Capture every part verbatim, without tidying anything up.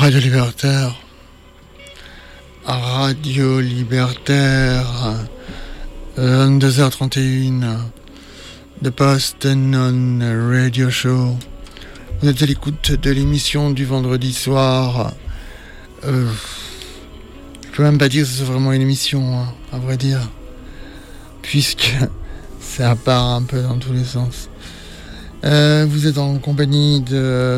Radio Libertaire. Radio Libertaire. vingt-deux heures trente et une. The Post-Non Radio Show. Vous êtes à l'écoute de l'émission du vendredi soir. Euh, je peux même pas dire que c'est vraiment une émission, hein, à vrai dire. Puisque ça part un peu dans tous les sens. Euh, vous êtes en compagnie de,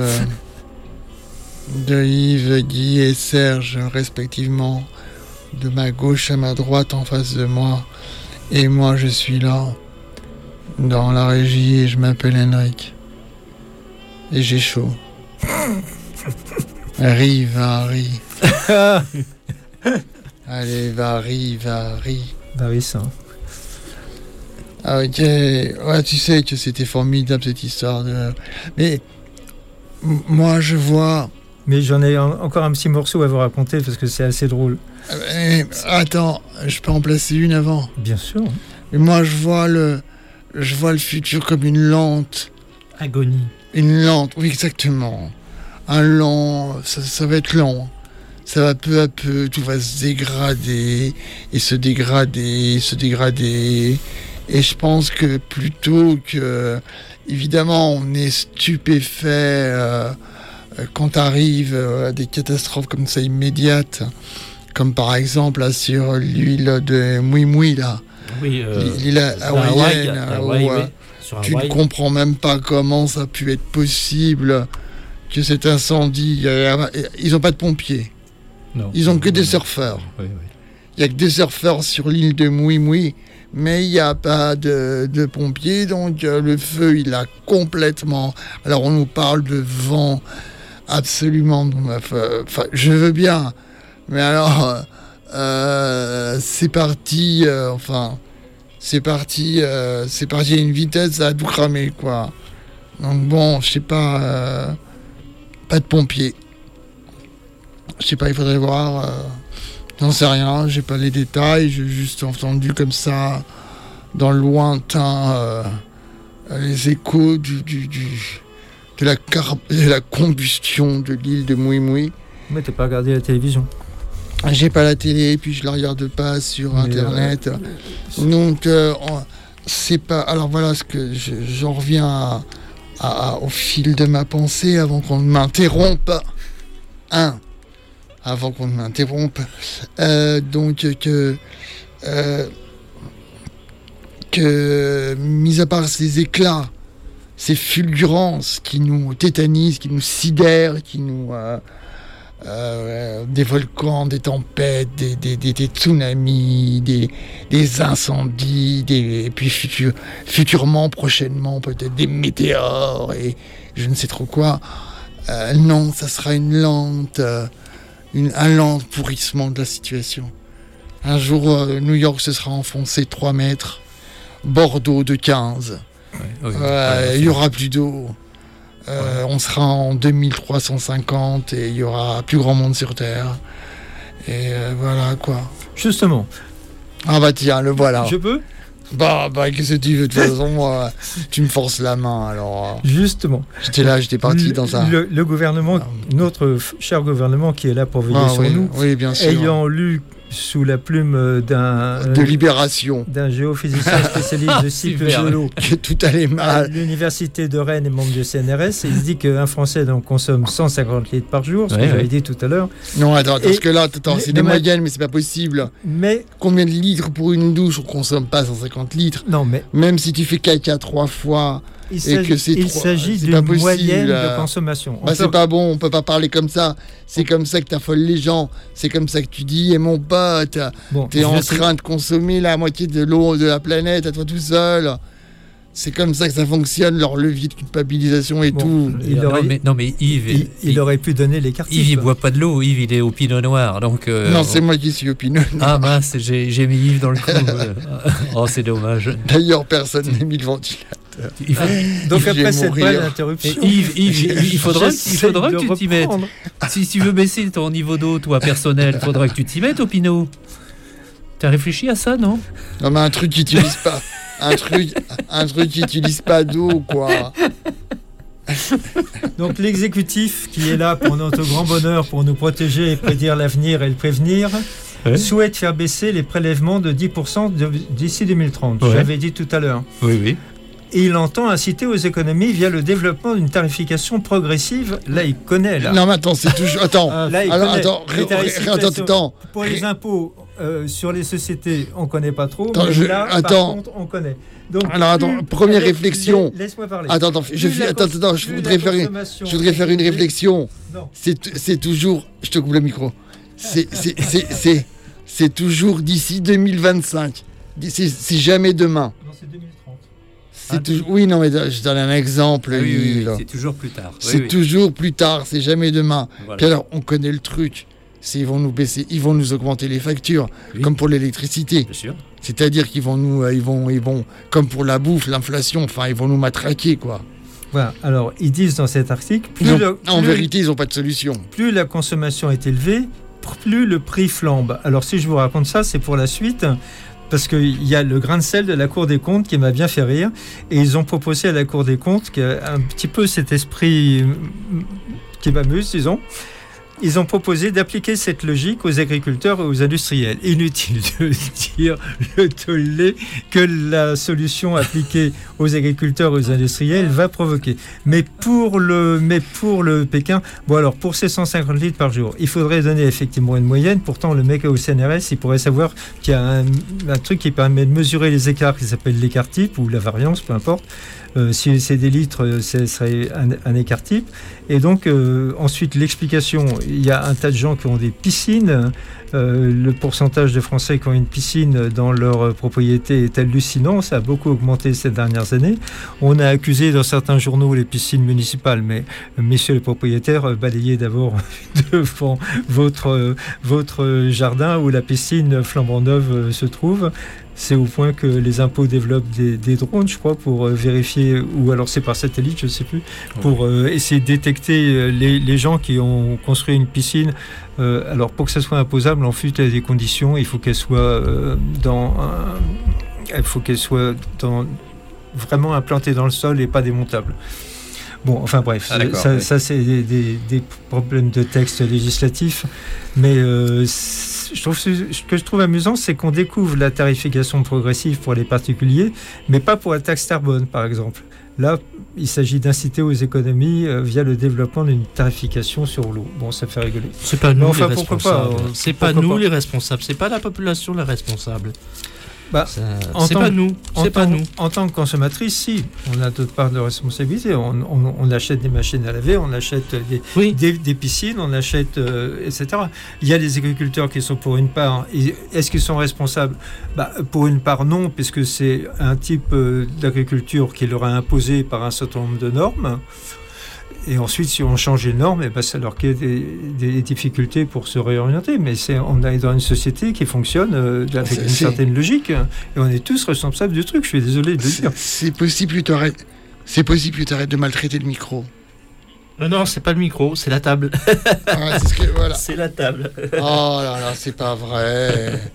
de Yves, Guy et Serge, respectivement, de ma gauche à ma droite en face de moi. Et moi, je suis là, dans la régie, et je m'appelle Henrik. Et j'ai chaud. Ri, va, ri. Allez, va, ri, va, ri. Bah oui, ça. Ah, ok. Ouais, tu sais que c'était formidable cette histoire de. Mais m- moi, je vois. Mais j'en ai en- encore un petit morceau à vous raconter parce que c'est assez drôle. Eh, attends, je peux en placer une avant. Bien sûr. Mais moi, je vois le, je vois le futur comme une lente, Agonie. une lente. Oui, exactement. Un lent, ça, ça va être lent. Ça va peu à peu, tout va se dégrader et se dégrader, et se dégrader. Et je pense que plutôt que, évidemment, on est stupéfait euh, quand arrive euh, des catastrophes comme ça immédiates, comme par exemple là, sur l'île de Mui-Mui, là, Oui, euh, l'île hawaïenne, Hawaï, où, Hawaï, euh, oui, sur tu ne Hawaï. comprends même pas comment ça a pu être possible que cet incendie. euh, Ils n'ont pas de pompiers, Non. ils ont que des surfeurs. Oui, oui. Il n'y a que des surfeurs sur l'île de Mui-Mui, mais il n'y a pas de, de pompiers, donc euh, le feu, il a complètement... Alors, on nous parle de vent, absolument... Enfin, je veux bien, mais alors, euh, euh, c'est parti, euh, enfin, c'est parti, euh, c'est parti à une vitesse, ça a tout cramé, quoi. Donc bon, je sais pas, euh, pas de pompiers. Je sais pas, il faudrait voir... euh, J'en sais rien, j'ai pas les détails, j'ai juste entendu comme ça, dans le lointain, euh, les échos du, du, du, de, la car- de la combustion de l'île de Mui-Mui. Mais t'as pas regardé la télévision. J'ai pas la télé, puis je la regarde pas sur Mais Internet. Donc, euh, on- c'est pas... Alors voilà, ce que je- j'en reviens à, à- au fil de ma pensée, avant qu'on ne m'interrompe. Un. Avant qu'on ne m'interrompe, euh, donc que, euh, que, mis à part ces éclats, ces fulgurances qui nous tétanisent, qui nous sidèrent, qui nous... Euh, euh, des volcans, des tempêtes, des, des, des, des tsunamis, des, des incendies, des, et puis futur, futurement, prochainement, peut-être des météores, et je ne sais trop quoi. Euh, non, ça sera une lente... Euh, Une, un lent pourrissement de la situation. Un jour, euh, New York se sera enfoncé trois mètres, Bordeaux de quinze. Ouais, oui, Il ouais, n'y aura plus d'eau. Euh, Ouais. On sera en deux mille trois cent cinquante et il y aura plus grand monde sur Terre. Et euh, voilà quoi. Justement. Ah bah tiens, le voilà. Je peux Bah, bah qu'est-ce que tu veux? De toute façon, moi, tu me forces la main alors. euh, Justement. J'étais là, j'étais parti le, dans un. Le, le gouvernement, notre f- cher gouvernement qui est là pour veiller Ah, sur oui, nous, oui, bien sûr. ayant lu sous la plume d'un De libération. d'un géophysicien spécialiste de cycle Super. géolo Que tout allait à mal. l'université de Rennes et membre du C N R S, et il dit qu'un Français donc, consomme cent cinquante litres par jour, ce Ouais, que j'avais ouais. dit tout à l'heure. Non, attends, attends, Et- parce que là, attends, mais- c'est des non, mais- moyennes, mais c'est pas possible. Mais Combien de litres pour une douche? On consomme pas cent cinquante litres. non, mais Même si tu fais caca trois fois, il Et s'agit, que c'est il trop- s'agit c'est pas d'une possible, moyenne euh. de consommation. On bah peut- c'est pas bon, on peut pas parler comme ça. C'est comme ça que t'affoles les gens. C'est comme ça que tu dis, et mon pote, bon, t'es je en sais- train de consommer la moitié de l'eau de la planète à toi tout seul. C'est comme ça que ça fonctionne, leur levier de culpabilisation et Bon, tout. il non, aurait- mais, non, mais Yves, il, il aurait pu donner les cartes. Yves, il boit pas de l'eau. Yves, il est au pinot noir. Donc, euh, Non, c'est moi qui suis opineux. Ah mince, j'ai, j'ai mis Yves dans le coup. euh. Oh, c'est dommage. D'ailleurs, personne n'a mis le ventilateur. Il faut- Donc Je vais après cette mourir. belle Et interruption, Yves, Yves, il il faudra, il j'essaie faudra de que tu t'y mettes. reprendre. Si tu veux baisser ton niveau d'eau, toi, personnel, il faudra que tu t'y mettes au pinot. T'as réfléchi à ça, non? Non, mais un truc qui utilise pas. Un truc, un truc qui utilise pas d'eau, quoi. Donc l'exécutif, qui est là pour notre grand bonheur, pour nous protéger et prédire l'avenir et le prévenir, ouais. souhaite faire baisser les prélèvements de dix pour cent de, d'ici deux mille trente. Ouais. J'avais dit tout à l'heure. Oui, oui. Et il entend inciter aux économies via le développement d'une tarification progressive. Là, il connaît. Là. Non, mais attends, c'est toujours... Attends, ah, là, il alors, connaît. attends, ré, ré, attends, attends. Pour les impôts euh, sur les sociétés, on ne connaît pas trop. Attends, mais je, là, attends. par contre, on connaît. Donc, alors, attends, première avec, réflexion. Laisse-moi parler. Attends, attends, je, cons- attends, attends, je voudrais faire une, je voudrais faire une réflexion. Non. C'est, c'est toujours... Je te coupe le micro. C'est, c'est, c'est, c'est, c'est toujours d'ici deux mille vingt-cinq. C'est, c'est jamais demain. Non, c'est deux mille trente. C'est ah, toujours... Oui, non, mais je donne un exemple. Ah, oui, oui, oui, c'est toujours plus tard. C'est oui, oui. toujours plus tard, c'est jamais demain. Voilà. Puis alors, on connaît le truc. C'est ils vont nous baisser, ils vont nous augmenter les factures, oui. comme pour l'électricité. Bien sûr. C'est-à-dire qu'ils vont nous, euh, ils vont, ils vont, comme pour la bouffe, l'inflation, enfin, ils vont nous matraquer, quoi. Voilà. Alors, ils disent dans cet article, plus non, le, plus en vérité, ils n'ont pas de solution. Plus la consommation est élevée, plus le prix flambe. Alors, si je vous raconte ça, c'est pour la suite. Parce qu'il y a le grain de sel de la Cour des comptes qui m'a bien fait rire. Et ils ont proposé à la Cour des comptes, qui a un petit peu cet esprit qui m'amuse, disons, ils ont proposé d'appliquer cette logique aux agriculteurs et aux industriels. Inutile de dire le tollé que la solution appliquée aux agriculteurs et aux industriels va provoquer. Mais pour le, mais pour le Pékin, bon alors pour ces cent cinquante litres par jour, il faudrait donner effectivement une moyenne. Pourtant, le mec au C N R S, il pourrait savoir qu'il y a un, un truc qui permet de mesurer les écarts qui s'appelle l'écart type ou la variance, peu importe. Euh, si c'est des litres, ce serait un, un écart type. Et donc, euh, ensuite, l'explication, il y a un tas de gens qui ont des piscines. Euh, le pourcentage de Français qui ont une piscine dans leur propriété est hallucinant. Ça a beaucoup augmenté ces dernières années. On a accusé dans certains journaux les piscines municipales, mais euh, messieurs les propriétaires, balayez d'abord devant votre, euh, votre jardin où la piscine flambant neuve euh, se trouve. C'est au point que les impôts développent des, des drones, je crois, pour euh, vérifier, ou alors c'est par satellite, je ne sais plus, pour euh, essayer de détecter les, les gens qui ont construit une piscine. Euh, alors, pour que ça soit imposable, en fait, il y a des conditions. Il faut qu'elle soit euh, dans, un, il faut qu'elle soit dans, vraiment implantée dans le sol et pas démontable. Bon, enfin bref, ah, ça, oui. ça c'est des, des, des problèmes de texte législatif, mais euh, je trouve, ce que je trouve amusant, c'est qu'on découvre la tarification progressive pour les particuliers, mais pas pour la taxe carbone, par exemple. Là, il s'agit d'inciter aux économies euh, via le développement d'une tarification sur l'eau. Bon, ça fait rigoler. C'est pas nous enfin, les responsables. Pas, c'est pas nous pas. les responsables. C'est pas la population la responsable. Bah, ça, c'est pas nous. C'est pas tant, nous. En tant que consommatrice, si, on a d'autres parts de responsabilité. On, on, on achète des machines à laver, on achète des, oui. des, des piscines, on achète, euh, et cetera. Il y a des agriculteurs qui sont pour une part. Est-ce qu'ils sont responsables ? Bah, pour une part, non, puisque c'est un type euh, d'agriculture qui leur a imposé par un certain nombre de normes. Et ensuite, si on change les normes, eh ben, ça leur crée des, des difficultés pour se réorienter. Mais c'est, on est dans une société qui fonctionne euh, avec c'est, une c'est... certaine logique. Et on est tous responsables du truc. Je suis désolé de le c'est, dire. C'est possible que tu arrêtes, c'est possible que tu arrêtes de maltraiter le micro. Non, non, c'est pas le micro, c'est la table. Ah, c'est, ce que, voilà. C'est la table. Oh là là, c'est pas vrai.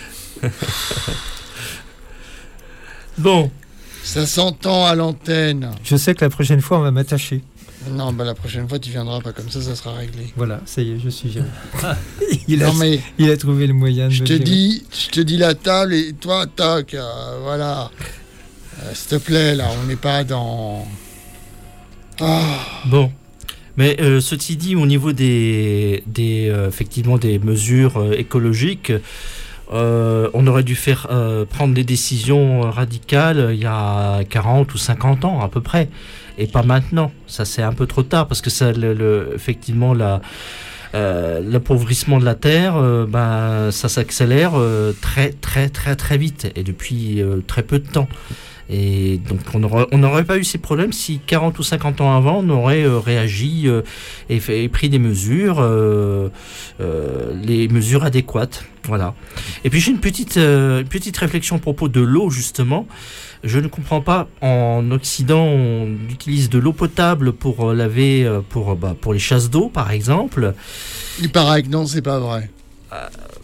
Bon. Ça s'entend à l'antenne. Je sais que la prochaine fois, on va m'attacher. Non, bah la prochaine fois, tu viendras pas comme ça, ça sera réglé. Voilà, ça y est, je suis géré. il, non, a, mais il a trouvé le moyen de je me te gérer. dis, je te dis la table et toi, tac, euh, voilà. Euh, s'il te plaît, là, on n'est pas dans... Ah. Bon. Mais euh, ceci dit, au niveau des, des, euh, effectivement, des mesures euh, écologiques, euh, on aurait dû faire euh, prendre des décisions radicales euh, il y a quarante ou cinquante ans à peu près. Et pas maintenant. Ça, c'est un peu trop tard parce que ça, le, le, effectivement, la, euh, l'appauvrissement de la terre, euh, ben, ça s'accélère euh, très, très, très, très vite et depuis euh, très peu de temps. Et donc, on n'aurait on n'aurait pas eu ces problèmes si quarante ou cinquante ans avant, on aurait euh, réagi euh, et, fait, et pris des mesures, euh, euh, les mesures adéquates. Voilà. Et puis, j'ai une petite, euh, une petite réflexion à propos de l'eau, justement. Je ne comprends pas, en Occident, on utilise de l'eau potable pour laver, pour, bah, pour les chasses d'eau, par exemple. Il paraît que non, c'est pas vrai. Euh,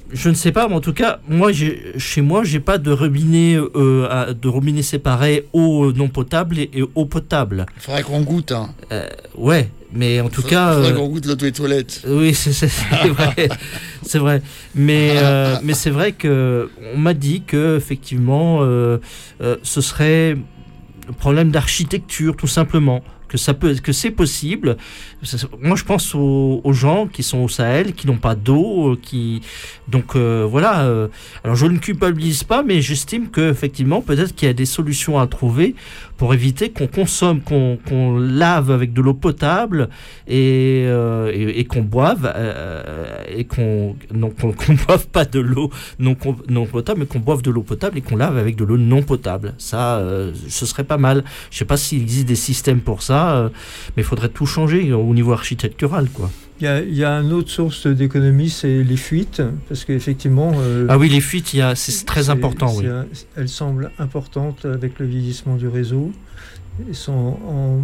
Je ne sais pas, mais en tout cas, moi, j'ai, chez moi, j'ai pas de robinet, euh, à, de robinet séparé eau non potable et, et eau potable. Il faudrait qu'on goûte. Hein. Euh, ouais, mais en tout faudrait, cas. Il faudrait euh, qu'on goûte l'eau des toilettes. Oui, c'est, c'est, c'est vrai, c'est vrai. Mais euh, mais c'est vrai que on m'a dit que effectivement, euh, euh, ce serait un problème d'architecture, tout simplement. Que, ça peut, que c'est possible. Moi, je pense aux, aux gens qui sont au Sahel, qui n'ont pas d'eau, qui... Donc, euh, voilà. Euh, alors, je ne culpabilise pas, mais j'estime qu'effectivement, peut-être qu'il y a des solutions à trouver pour éviter qu'on consomme, qu'on, qu'on lave avec de l'eau potable et, euh, et, et qu'on boive, euh, et qu'on... Non, qu'on, qu'on boive pas de l'eau non, non potable, mais qu'on boive de l'eau potable et qu'on lave avec de l'eau non potable. Ça, euh, ce serait pas mal. Je sais pas s'il existe des systèmes pour ça, euh, mais il faudrait tout changer au niveau architectural, quoi. Il y a, il y a une autre source d'économie, c'est les fuites, parce qu'effectivement... Euh, ah oui, les fuites, il y a, c'est très c'est, important, c'est oui. un, elles semblent importantes avec le vieillissement du réseau. Ils sont en,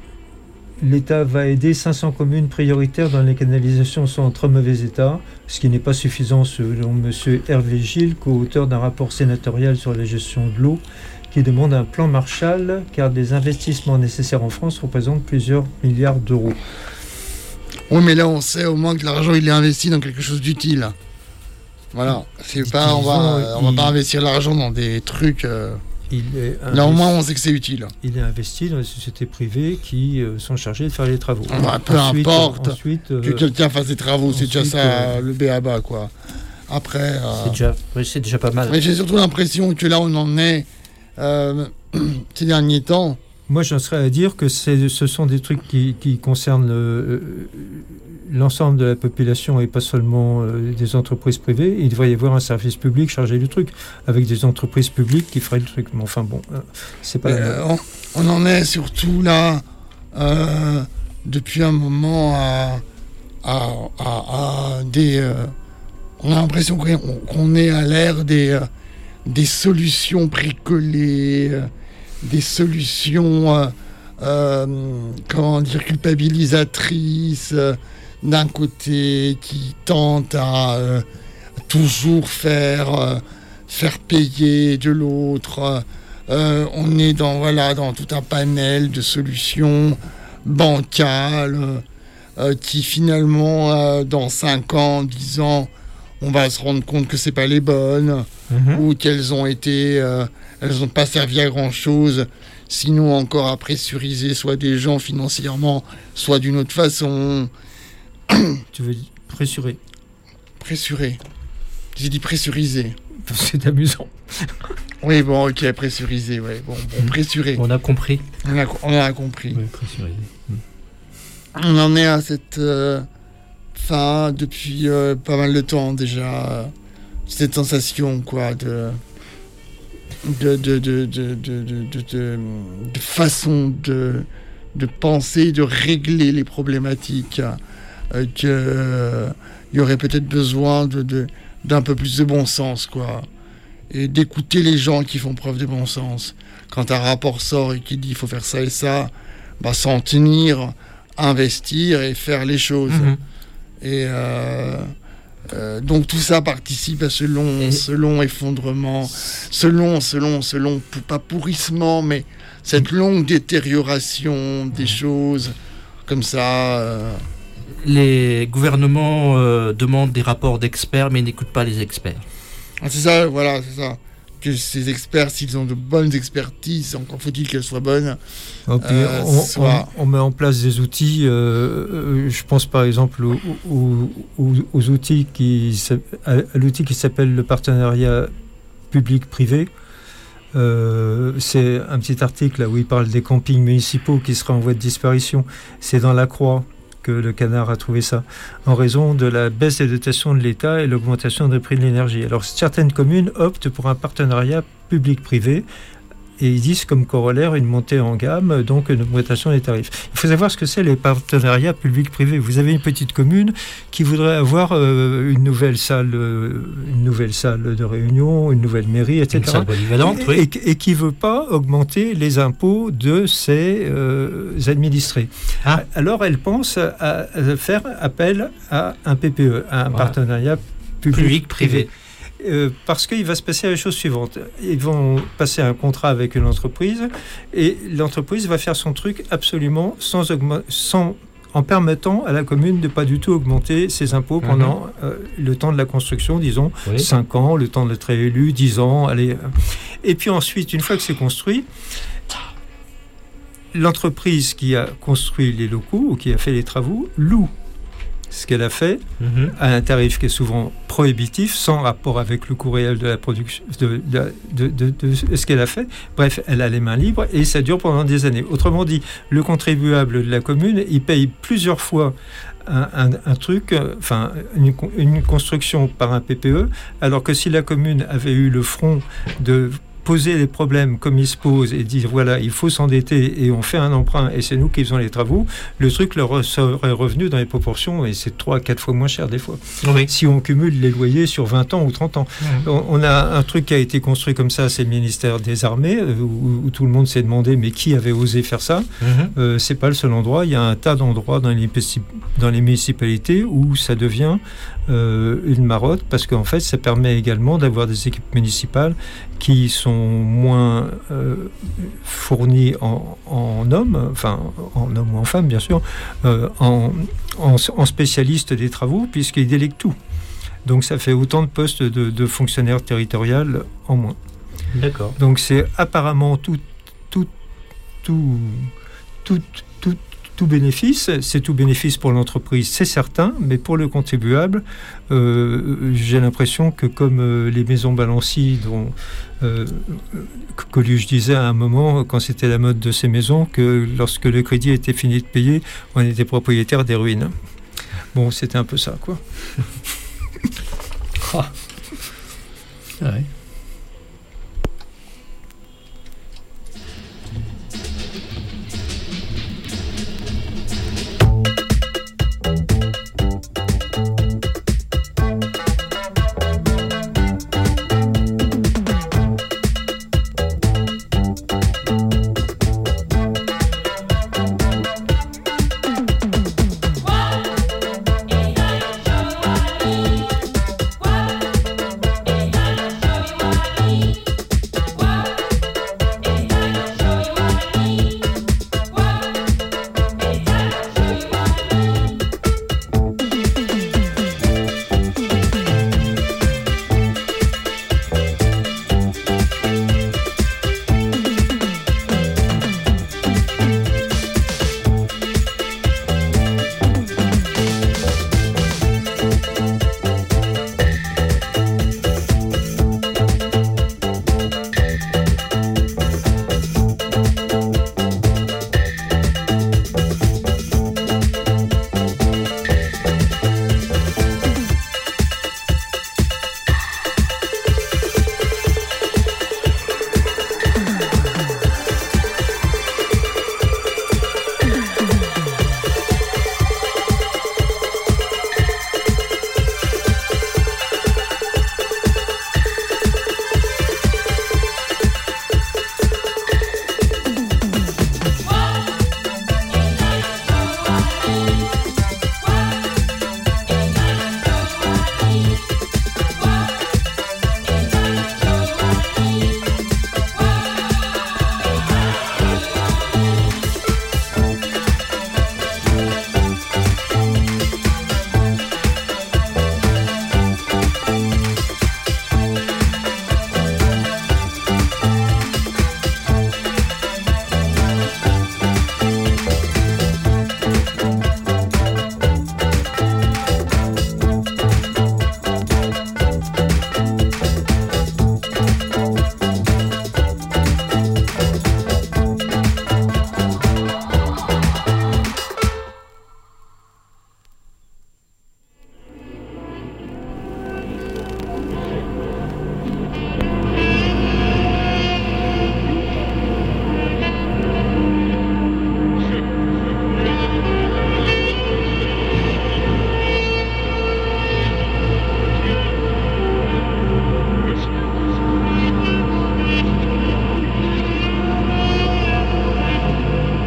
l'État va aider cinq cents communes prioritaires dont les canalisations sont en très mauvais état, ce qui n'est pas suffisant selon M. Hervé Gilles, co-auteur d'un rapport sénatorial sur la gestion de l'eau, qui demande un plan Marshall, car des investissements nécessaires en France représentent plusieurs milliards d'euros. Oui, mais là, on sait au moins que l'argent, il est investi dans quelque chose d'utile. Voilà. C'est pas, on va, on va il... pas investir l'argent dans des trucs... Euh... Il est investi... Là, au moins, on sait que c'est utile. Il est investi dans les sociétés privées qui euh, sont chargées de faire les travaux. Bah, peu ensuite, importe ensuite, euh... que quelqu'un fasse des travaux, ensuite, c'est déjà ça, euh... le b a ba, quoi. Après... Euh... C'est, déjà... Oui, c'est déjà pas mal. Mais j'ai surtout l'impression que là, on en est... Euh, ces derniers temps. Moi, j'en serais à dire que c'est, ce sont des trucs qui, qui concernent le, l'ensemble de la population et pas seulement euh, des entreprises privées. Il devrait y avoir un service public chargé du truc, avec des entreprises publiques qui feraient le truc. Mais enfin bon, euh, c'est pas... Euh, on, on en est surtout là, euh, depuis un moment, à, à, à, à des... Euh, on a l'impression qu'on, qu'on est à l'ère des... Euh, des solutions bricolées, euh, des solutions, euh, euh, comment dire, culpabilisatrices, euh, d'un côté, qui tentent à euh, toujours faire, euh, faire payer de l'autre. Euh, on est dans, voilà, dans tout un panel de solutions bancales euh, qui finalement, euh, dans cinq ans, dix ans, on va se rendre compte que c'est pas les bonnes, mmh. ou qu'elles ont été, euh, elles n'ont pas servi à grand chose, sinon encore à pressuriser soit des gens financièrement, soit d'une autre façon. Tu veux dire pressurer? Pressurer. J'ai dit pressuriser. C'est amusant. Oui, bon, ok, pressuriser, ouais. Bon, bon, pressurer. On a compris. On a, on a compris. Oui, pressuriser. Mmh. On en est à cette... Euh, Enfin, depuis euh, pas mal de temps déjà, euh, cette sensation quoi de de de de de de, de, de, de façon de de penser, de régler les problématiques, euh, que euh, il y aurait peut-être besoin de, de d'un peu plus de bon sens quoi, et d'écouter les gens qui font preuve de bon sens. Quand un rapport sort et qui dit il faut faire ça et ça, bah s'en tenir, investir et faire les choses. Mmh. Et euh, euh, donc tout ça participe à ce long, et... ce long effondrement, ce long, ce long, ce long, pas pourrissement, mais cette longue détérioration des choses, comme ça. Euh... Les gouvernements euh, demandent des rapports d'experts, mais n'écoutent pas les experts. Ah, c'est ça, voilà, c'est ça. Que ces experts, s'ils ont de bonnes expertises, encore faut-il qu'elles soient bonnes. Okay, euh, on, soit... on, on met en place des outils. Euh, je pense par exemple aux, aux, aux, aux outils qui, à l'outil qui s'appelle le partenariat public-privé. Euh, c'est un petit article là où il parle des campings municipaux qui seraient en voie de disparition. C'est dans La Croix que le Canard a trouvé ça, en raison de la baisse des dotations de l'État et l'augmentation des prix de l'énergie. Alors certaines communes optent pour un partenariat public-privé et ils disent comme corollaire une montée en gamme, donc une augmentation des tarifs. Il faut savoir ce que c'est les partenariats public-privé. Vous avez une petite commune qui voudrait avoir euh, une nouvelle salle, euh, une nouvelle salle de réunion, une nouvelle mairie, et cetera. Une salle polyvalente, et, oui. Et, et qui ne veut pas augmenter les impôts de ses euh, administrés. Ah. Alors elle pense à, à faire appel à un P P E, à un voilà. partenariat public-privé. Euh, parce qu'il va se passer la chose suivante. Ils vont passer un contrat avec une entreprise et l'entreprise va faire son truc absolument sans, augment- sans en permettant à la commune de pas du tout augmenter ses impôts pendant mmh. euh, le temps de la construction, disons oui. cinq ans, le temps d'être élu, dix ans. Allez. Et puis ensuite, une fois que c'est construit, l'entreprise qui a construit les locaux ou qui a fait les travaux loue ce qu'elle a fait mmh. à un tarif qui est souvent prohibitif, sans rapport avec le coût réel de la production, de, de, de, de, de ce qu'elle a fait. Bref, elle a les mains libres et ça dure pendant des années. Autrement dit, le contribuable de la commune, il paye plusieurs fois un, un, un truc, enfin une, une construction par un P P E, alors que si la commune avait eu le front de poser les problèmes comme ils se posent et dire voilà, il faut s'endetter et on fait un emprunt et c'est nous qui faisons les travaux, le truc leur serait revenu dans les proportions et c'est trois à quatre fois moins cher des fois. Oui. Si on cumule les loyers sur vingt ans ou trente ans. Mmh. On, on a un truc qui a été construit comme ça, c'est le ministère des Armées, où, où tout le monde s'est demandé mais qui avait osé faire ça. Mmh. euh, C'est pas le seul endroit, il y a un tas d'endroits dans les, dans les municipalités où ça devient euh, une marotte parce qu'en fait ça permet également d'avoir des équipes municipales qui sont moins euh, fournis en, en hommes, enfin en hommes ou en femmes bien sûr, euh, en, en, en spécialistes des travaux, puisqu'ils délèguent tout. Donc ça fait autant de postes de, de fonctionnaires territoriaux en moins. D'accord. Donc c'est apparemment tout, tout, tout, tout, tout, tout bénéfice. C'est tout bénéfice pour l'entreprise, c'est certain, mais pour le contribuable, euh, j'ai l'impression que comme euh, les maisons balancies dont Euh, Coluche disait à un moment, quand c'était la mode de ces maisons, que lorsque le crédit était fini de payer, on était propriétaire des ruines. Bon, c'était un peu ça, quoi. Ah. Ouais.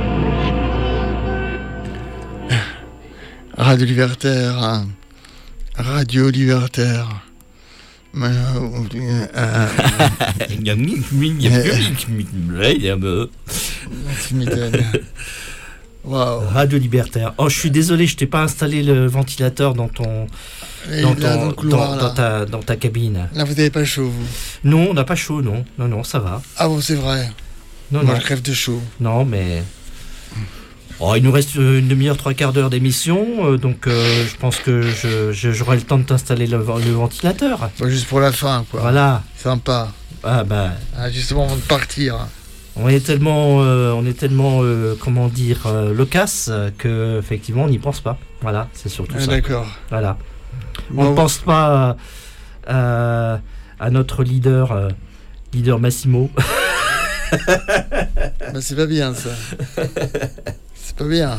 Radio Libertaire, Radio Libertaire. Mais, euh, euh, tu m'étonnes. Wow. Radio Libertaire. Oh, je suis désolé, je t'ai pas installé le ventilateur dans ton, Et dans, là, ton- dans le couloir, dans- là. dans ta, dans ta cabine. Là, vous n'avez pas chaud, vous. Non, on n'a pas chaud, non. Non, non, ça va. Ah bon, c'est vrai. Non, Moi, non, je crève de chaud. non, mais. Oh, il nous reste euh, une demi-heure, trois quarts d'heure d'émission, euh, donc euh, je pense que je, je- j'aurai le temps de t'installer le, le ventilateur. Pas juste pour la fin, quoi. Voilà. Sympa. Ah bah, Ah, justement, avant de partir. on est tellement, euh, on est tellement, euh, comment dire, euh, loquace euh, que effectivement on n'y pense pas. Voilà, c'est surtout Ah, ça. d'accord. Voilà. On Bon, ne pense pas à, à notre leader, euh, leader Massimo. bah, c'est pas bien, ça. C'est pas bien.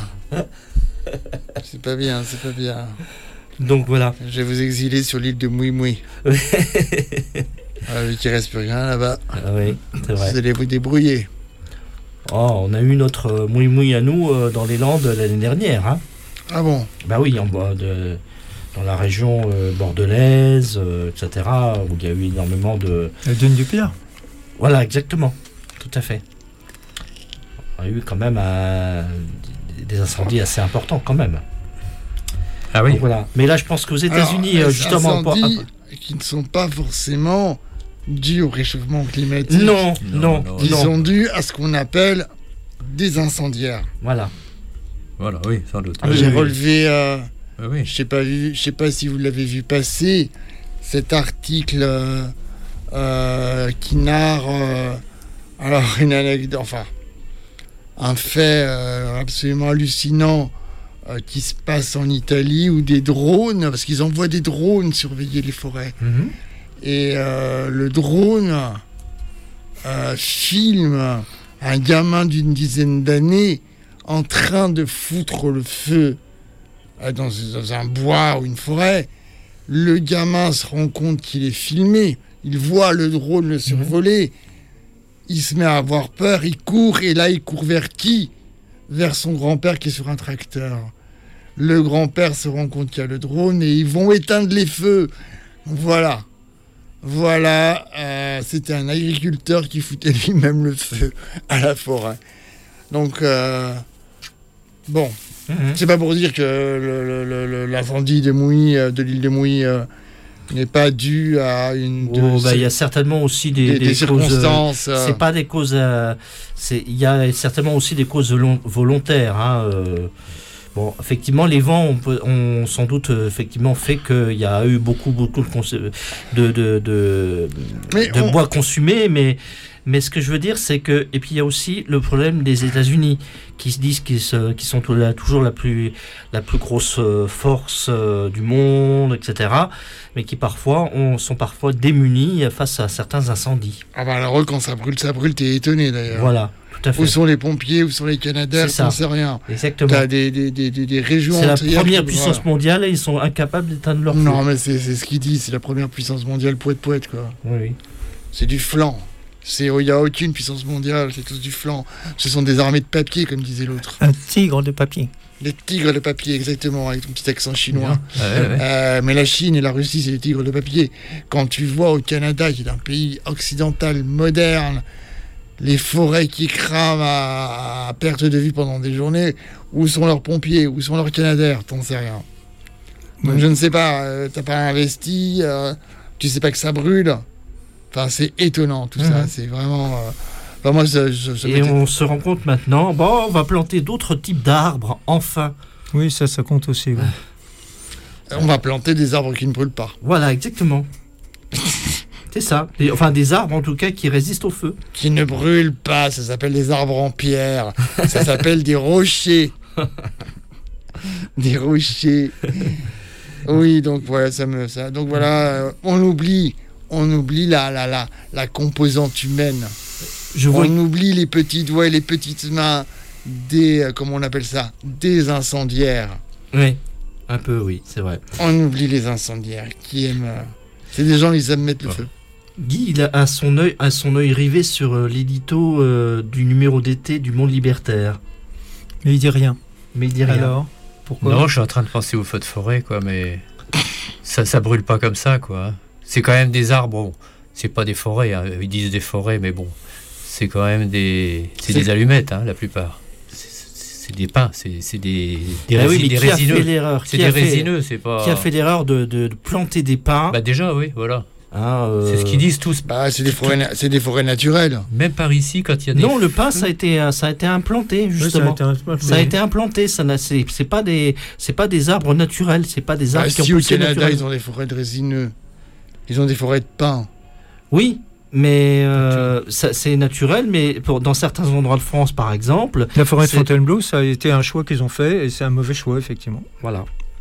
C'est pas bien, c'est pas bien. Donc voilà. Je vais vous exiler sur l'île de Moui Moui. Ah, vu qu'il reste plus rien là-bas, Ah oui, c'est vrai. vous allez vous débrouiller. Oh, on a eu notre euh, moui moui à nous euh, dans les Landes l'année dernière. Hein. Ah bon? Bah oui, en bas de, dans la région euh, bordelaise, euh, et cetera, où il y a eu énormément de. La dune du Pierre. Voilà, exactement. Tout à fait. On a eu quand même euh, des incendies assez importants quand même. Ah oui. Donc voilà. Mais là, je pense qu'aux États-Unis, Alors, euh, justement. pour- incendies qui ne sont pas forcément dus au réchauffement climatique. Non, non, Non, non. Qui non. sont dus à ce qu'on appelle des incendiaires. Voilà. Voilà, oui, sans doute. Ah, oui, J'ai oui. relevé, euh, Oui, oui. je sais pas vu, je sais pas si vous l'avez vu passer, cet article euh, euh, qui narre euh, alors une anecdote, enfin un fait euh, absolument hallucinant euh, qui se passe en Italie où des drones, parce qu'ils envoient des drones surveiller les forêts. Mhm. Et euh, le drone euh, filme un gamin d'une dizaine d'années en train de foutre le feu euh, dans, dans un bois ou une forêt. Le gamin se rend compte qu'il est filmé. Il voit le drone le survoler. Il se met à avoir peur. Il court. Et là, il court vers qui? Vers son grand-père qui est sur un tracteur. Le grand-père se rend compte qu'il y a le drone et ils vont éteindre les feux. Voilà. Voilà, euh, c'était un agriculteur qui foutait lui-même le feu à la forêt. Donc, euh, bon, Mhm. c'est pas pour dire que le- le- le- le- l'incendie de Mouy, euh, de l'île de Mouy, euh, n'est pas dû à une de Oh, bah, ces- il y a certainement aussi des, des, des des causes, euh, circonstances. euh, C'est pas des causes. euh, c'est- Il y a certainement aussi des causes volon- volontaires. Hein, euh. Bon, effectivement, les vents ont, peut- ont sans doute euh, effectivement fait qu'il y a eu beaucoup, beaucoup de, cons- de, de, de, Mais de on- bois consumé, mais. Mais ce que je veux dire, c'est que. Et puis il y a aussi le problème des États-Unis, qui se disent qu'ils se- qu'ils sont tout- la- toujours la plus, la plus grosse euh, force euh, du monde, et cetera. Mais qui parfois ont- sont parfois démunis face à certains incendies. Ah bah alors quand ça brûle, ça brûle, t'es étonné d'ailleurs. Voilà, tout à fait. Où sont les pompiers, où sont les Canadiens, C'est ça. j'en sais rien. Exactement. T'as des, des, des, des, des régions C'est la entières première qui- puissance voilà. mondiale et ils sont incapables d'éteindre leur feu. Non mais c'est c'est ce qu'il dit, c'est la première puissance mondiale poète poète quoi. Oui, oui. C'est du flanc. C'est, il n'y a aucune puissance mondiale, c'est tous du flanc. Ce sont des armées de papier, comme disait l'autre. Un tigre de papier. Les tigres de papier, exactement, avec ton petit accent chinois. Ouais, ouais. Euh, mais la Chine et la Russie, c'est les tigres de papier. Quand tu vois au Canada, qui est un pays occidental moderne, les forêts qui crament à, à perte de vue pendant des journées, où sont leurs pompiers, où sont leurs Canadaires, t'en sais rien. Donc Ouais. je ne sais pas, euh, t'as pas investi, euh, tu sais pas que ça brûle. Enfin, c'est étonnant tout ça, Mhm. c'est vraiment. euh, Enfin, moi, ça, ça- ça Et m'était- on se rend compte maintenant, bon, on va planter d'autres types d'arbres, enfin. Oui, ça, ça compte aussi. ouais. on va planter des arbres qui ne brûlent pas, Voilà, exactement. C'est ça. Des- enfin, des arbres en tout cas qui résistent au feu. qui ne brûlent pas. Ça s'appelle des arbres en pierre. Ça s'appelle des rochers. Des rochers. Oui, donc voilà, ça me, ça. Donc voilà, euh, on oublie, on oublie la, la, la, la composante humaine. Je vois. On oublie les petits doigts et les petites mains des, euh, comment on appelle ça, des incendiaires. Oui, un peu, oui, c'est vrai. On oublie les incendiaires qui aiment. euh, C'est des gens, ils aiment mettre le Ouais. feu. Guy, il a a son œil, a son œil rivé sur euh, l'édito euh, du numéro d'été du Monde Libertaire. Mais il dit rien. Mais il dit rien. Alors, pourquoi Non, je suis en train de penser aux feux de forêt, quoi, mais ça, ça brûle pas comme ça, quoi. C'est quand même des arbres, bon, c'est pas des forêts, hein. Ils disent des forêts, mais bon, c'est quand même des, c'est, c'est... des allumettes, hein, la plupart. C'est, c'est, c'est des pins, c'est, c'est des, des, ah rési- oui, des qui résineux. A fait l'erreur c'est qui des a fait, résineux, c'est pas. Qui a fait l'erreur de, de, de planter des pins. Bah déjà, oui, voilà. Ah, euh... C'est ce qu'ils disent tous. Bah, c'est des forêts, na- c'est des forêts naturelles. Même par ici, quand il y a des. Non, le pin, ça a été, ça a été implanté justement. Oui, ça a été implanté. Ça a été implanté. Ça n'a, c'est, c'est pas des, c'est pas des arbres naturels. C'est pas des Bah, arbres qui ont si au poussé Canada, naturellement. ils ont des forêts de résineux. Ils ont des forêts de pins. Oui, mais euh, ça, c'est naturel. Mais pour, dans certains endroits de France, par exemple, La forêt c'est- de Fontainebleau, ça a été un choix qu'ils ont fait et c'est un mauvais choix, effectivement. voilà.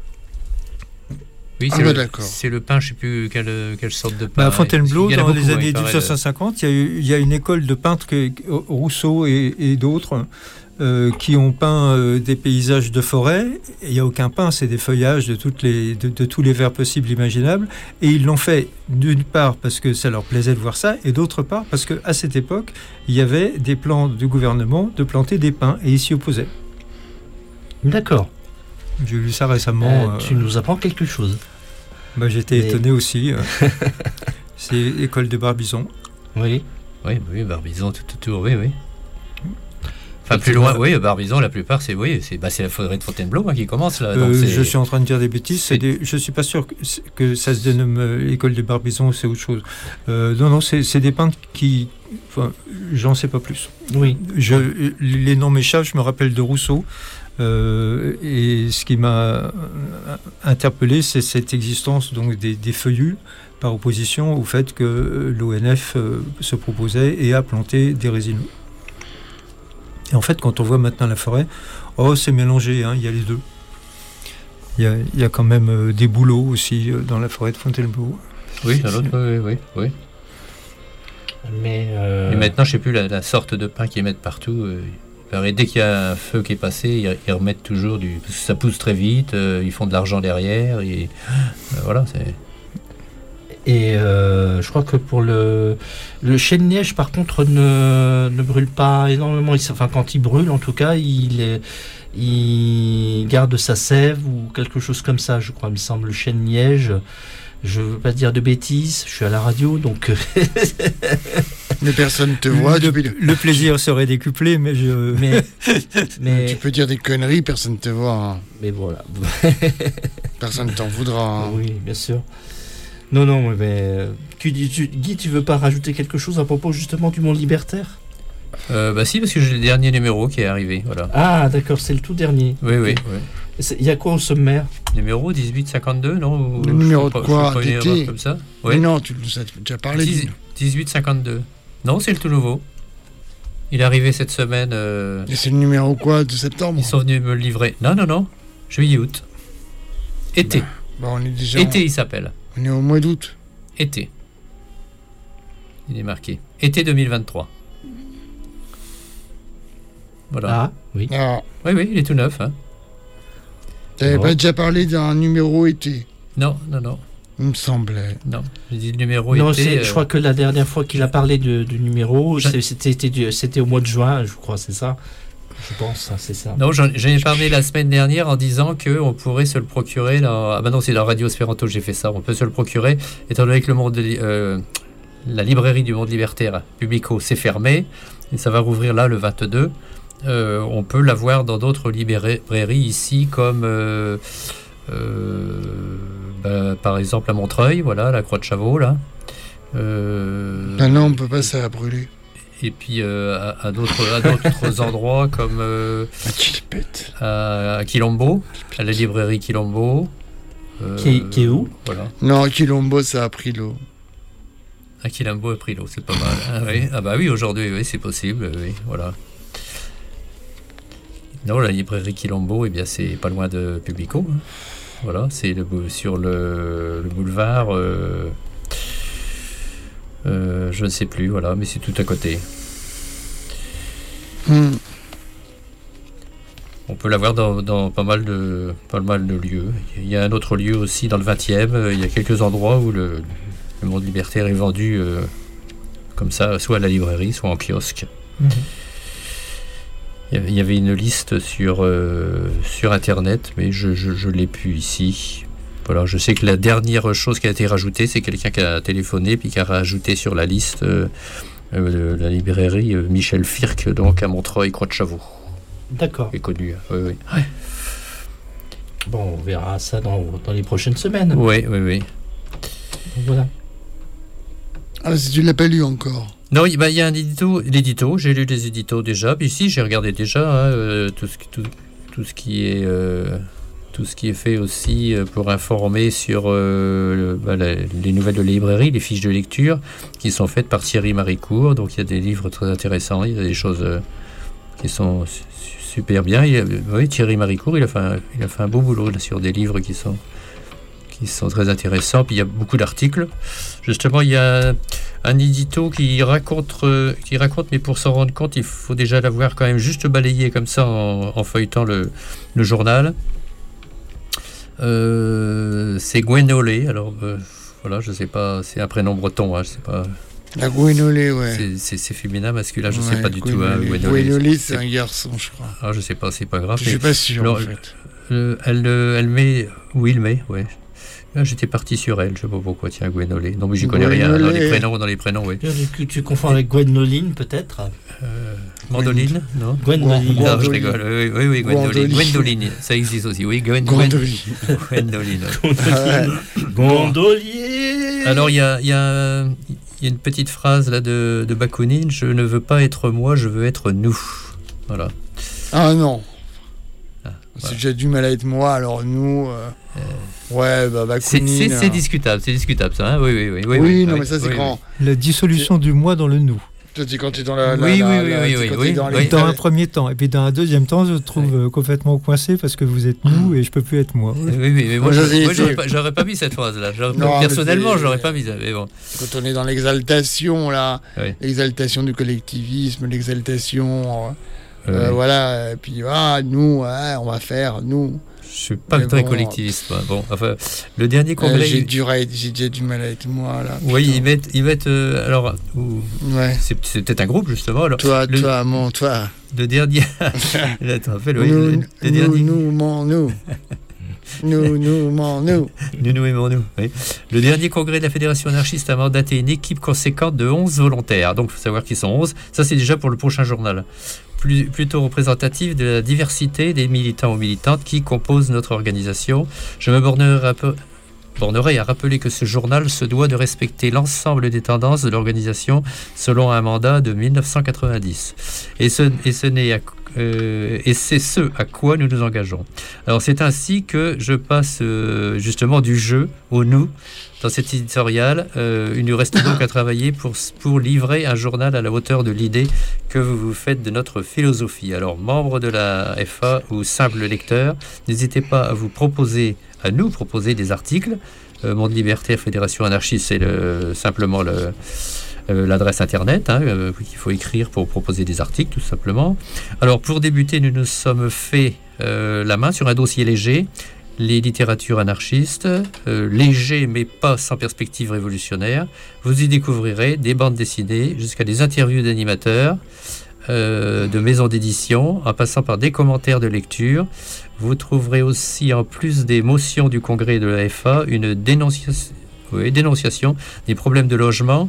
Oui, Ah c'est, bah, le, d'accord. c'est le pain, je sais plus quelle, quelle sorte de pain. Bah, à Fontainebleau, Il y en a dans beaucoup, les hein, années il paraît, dix-neuf cent cinquante, il y, a eu- il y a une école de peintres, que, Rousseau et, et d'autres, euh, qui ont peint euh, des paysages de forêt. Il n'y a aucun peint, c'est des feuillages de, toutes les, de, de tous les verts possibles imaginables. Et ils l'ont fait d'une part parce que ça leur plaisait de voir ça, et d'autre part parce qu'à cette époque, il y avait des plans du gouvernement de planter des pins, et ils s'y opposaient. D'accord. J'ai lu ça récemment. Euh, euh, tu nous apprends quelque chose. bah, j'étais Mais- étonné aussi. euh. C'est l'école de Barbizon. Oui. Oui, oui, Barbizon, tout autour, oui, oui. Enfin, plus loin, oui, Barbizon, la plupart, c'est, oui, c'est, bah, c'est la forêt de Fontainebleau, hein, qui commence là. Donc Euh, c'est... je suis en train de dire des bêtises. C'est c'est- des, je suis pas sûr que, que ça se dénomme euh, école des Barbizons, c'est autre chose. Euh, non, non, c'est, c'est des peintres qui. Enfin, j'en sais pas plus. Oui. Je, les noms m'échappent. Je me rappelle de Rousseau. Euh, et ce qui m'a euh, interpellé, c'est cette existence donc des, des feuillus par opposition au fait que l'O N F euh, se proposait et a planté des résineux. Et en fait, quand on voit maintenant la forêt, oh, c'est mélangé, hein, il y a les deux. Il y a, il y a quand même euh, des bouleaux aussi euh, dans la forêt de Fontainebleau. Oui, C'est- dans l'autre, oui, oui, oui. Mais euh... Et maintenant, je sais plus la, la sorte de pain qu'ils mettent partout. Euh, il paraît, dès qu'il y a un feu qui est passé, ils, ils remettent toujours du. Parce que ça pousse très vite, euh, ils font de l'argent derrière. Et, euh, voilà, c'est. Et euh, je crois que pour le, le chêne-liège, par contre, ne, ne brûle pas énormément. Il, enfin, quand il brûle, en tout cas, il, est- il garde sa sève ou quelque chose comme ça, je crois, il me semble. Le chêne-liège, je ne veux pas dire de bêtises, je suis à la radio, donc... Mais personne ne te voit. le, Tu peux, le plaisir serait décuplé, mais je. mais, mais, tu peux dire des conneries, personne ne te voit. Hein. mais voilà. Personne ne t'en voudra. Hein. Oui, bien sûr. Non, non, mais... euh, tu, tu, Guy, tu veux pas rajouter quelque chose à propos justement du monde libertaire? Euh, bah si, parce que j'ai le dernier numéro qui est arrivé. Voilà. Ah, d'accord, c'est le tout dernier. Oui, oui, oui. C'est- Il y a quoi au sommaire? Numéro dix-huit cinquante-deux, non? Le Ou- numéro je sais de pas- quoi, je sais pas une d'été erreur comme ça. Mais Oui. non, tu nous as déjà parlé. dix- dix-huit cinquante-deux. Non, c'est le tout nouveau. Il est arrivé cette semaine. euh, Et c'est le numéro quoi de septembre? Ils sont venus me le livrer. Non, non, non. Juillet-août. Été. Bah, on est déjà. Été, en- il s'appelle. On est au mois d'août. Été. Il est marqué. Été deux mille vingt-trois. Voilà. Ah, oui. Ah, Oui, oui, il est tout neuf. Hein. t'avais Bon. pas déjà parlé d'un numéro été? Non, non, non. Il me semblait. Non. J'ai dit le numéro Non, été. c'est- euh, je crois que la dernière fois qu'il a parlé de, du numéro, Je- c'est- c'était, c'était, du- c'était au mois de juin, je crois, c'est ça? Je pense, hein, c'est ça. Non, j'en, j'en ai parlé la semaine dernière en disant qu'on pourrait se le procurer. Dans... Ah ben non, c'est dans Radio Espéranto que j'ai fait ça. On peut se le procurer, étant donné que le monde, de- euh, la librairie du Monde Libertaire, Publico, s'est fermée. Et ça va rouvrir là le vingt-deux. Euh, on peut l'avoir dans d'autres librairies ici, comme euh, euh, bah, par exemple à Montreuil, voilà, la Croix de Chavaux, là. Euh, Ah non, on peut pas ça à brûler. et puis euh, à, à d'autres, à d'autres endroits comme euh, Ah, qu'il pète. à, à Quilombo, à la librairie Quilombo. Euh, Qui est- qui est où? Voilà. Non, Quilombo, ça a pris l'eau. À Quilombo a pris l'eau, c'est pas mal. Ah, oui. Ah bah oui, aujourd'hui, oui, c'est possible, oui, voilà. Non, la librairie Quilombo, eh bien, c'est pas loin de Publico. Hein. Voilà, c'est le, bou- sur le, le boulevard. Euh, euh, je ne sais plus, voilà, mais c'est tout à côté. Hmm. On peut l'avoir dans, dans pas, mal de, pas mal de lieux. Il y a un autre lieu aussi dans le vingtième. Il y a quelques endroits où le, le Monde Libertaire est vendu euh, comme ça, soit à la librairie, soit en kiosque. Mhm. Il y avait une liste sur, euh, sur Internet, mais je ne l'ai plus ici. voilà, je sais que la dernière chose qui a été rajoutée, c'est quelqu'un qui a téléphoné puis qui a rajouté sur la liste euh, euh, la librairie euh, Michel Firck, donc à Montreuil, Croix-de-Chavaux. D'accord. Qui est connu. Oui, oui. Ouais. Bon, on verra ça dans, dans les prochaines semaines. Oui, oui, oui. Donc, voilà. Ah, si tu ne l'as pas lu encore. Non, il bah, y a un édito, l'édito, j'ai lu les éditos déjà, puis ici j'ai regardé déjà hein, euh, tout, ce, tout, tout, ce qui est, euh, tout ce qui est fait aussi euh, pour informer sur euh, le, bah, la, les nouvelles de la librairie, les fiches de lecture qui sont faites par Thierry Maricourt, donc il y a des livres très intéressants, il y a des choses euh, qui sont su- super bien. Il a, oui, Thierry Maricourt, il a, fait un, il a fait un beau boulot là, sur des livres qui sont... qui sont très intéressants. Puis il y a beaucoup d'articles. Justement, il y a un édito qui raconte, euh, qui raconte, mais pour s'en rendre compte, il faut déjà l'avoir quand même juste balayé comme ça en, en feuilletant le, le journal. Euh, c'est Gwenolé. Alors euh, voilà, je sais pas, c'est un prénom breton. Hein, je sais pas. La Gwenolé, ouais. C'est, c'est, c'est féminin, masculin, je ouais, sais pas du Gwenolé. tout. Hein, Gwenolé, Gwenolé, c'est, c'est un garçon, je crois. Ah, je sais pas, c'est pas grave. Je suis pas sûr, alors, en fait. Euh, elle, euh, elle met, oui, il met, ouais. Là, j'étais parti sur elle, je sais pas pourquoi, tiens, Gwenolé. Non, mais j'y connais rien dans les prénoms, dans les prénoms, oui. Tu, tu confonds avec Gwenoline, peut-être euh, Mandoline, non Gwenoline. Non, je rigole, oui, oui, oui, Gwendoline. Gwendoline, ça existe aussi, oui, Gwen, Gwendoline. Gwendoline. Gondolier. Alors, il y a, y, a, y a une petite phrase là de, de Bakounine, je ne veux pas être moi, je veux être nous. Voilà. Ah non. Ah, c'est voilà. déjà du mal à être moi, alors nous... Euh... Euh, ouais, bah, Bakounine... C'est, c'est, c'est discutable, c'est discutable ça, hein oui, oui, oui. Oui, oui, oui non, oui, mais ça, c'est oui, grand. Oui. La dissolution du moi dans le nous. Toi, tu quand tu es dans la... la oui, la, oui, la, oui, la, oui, quand oui, dans, oui, les... Dans un premier temps. Et puis dans un deuxième temps, je trouve oui. euh, complètement coincé parce que vous êtes nous et je peux plus être moi. Oui, oui, mais moi, moi, je, moi été... j'aurais, pas, j'aurais pas mis cette phrase-là. J'aurais non, pas, personnellement, c'est... j'aurais pas mis ça. Mais bon. Quand on est dans l'exaltation, là, oui. l'exaltation du collectivisme, l'exaltation... Euh, oui. euh, voilà, et puis, ah, nous, ouais, on va faire, nous... Je suis pas mais très bon, collectiviste. Moi. Bon, enfin, le dernier congrès. Euh, j'ai, du, j'ai déjà du mal à être moi, là. Oui, ils mettent. Ils mettent euh, alors, ou, ouais. c'est, c'est peut-être un groupe, justement. Alors, toi, le, toi, mon, toi. Le dernier. Attends, fais le, nous, le, le nous, dernier. nous, mon, nous. Nous, nous, mon, nous. Nous, nous aimons nous. Oui. Le dernier congrès de la Fédération anarchiste a mandaté une équipe conséquente de onze volontaires. Donc, il faut savoir qu'ils sont onze. Ça, c'est déjà pour le prochain journal. Plus, plutôt représentatif de la diversité des militants ou militantes qui composent notre organisation. Je me bornerai, peu, bornerai à rappeler que ce journal se doit de respecter l'ensemble des tendances de l'organisation selon un mandat de dix-neuf cent quatre-vingt-dix. Et ce, et ce n'est à Euh, et c'est ce à quoi nous nous engageons. Alors c'est ainsi que je passe euh, justement du jeu au nous dans cet éditorial. Euh, il nous reste donc à travailler pour, pour livrer un journal à la hauteur de l'idée que vous vous faites de notre philosophie. Alors membre de la F A ou simple lecteur, n'hésitez pas à vous proposer, à nous proposer des articles. Euh, Monde Libertaire, Fédération Anarchiste, c'est le, simplement le Euh, l'adresse internet hein, euh, qu'il faut écrire pour proposer des articles tout simplement. Alors pour débuter, nous nous sommes fait euh, la main sur un dossier léger, les littératures anarchistes, euh, léger mais pas sans perspective révolutionnaire. Vous y découvrirez des bandes dessinées jusqu'à des interviews d'animateurs, euh, de maisons d'édition, en passant par des commentaires de lecture. Vous trouverez aussi, en plus des motions du congrès de la F A, une dénonciation, oui, dénonciation des problèmes de logement.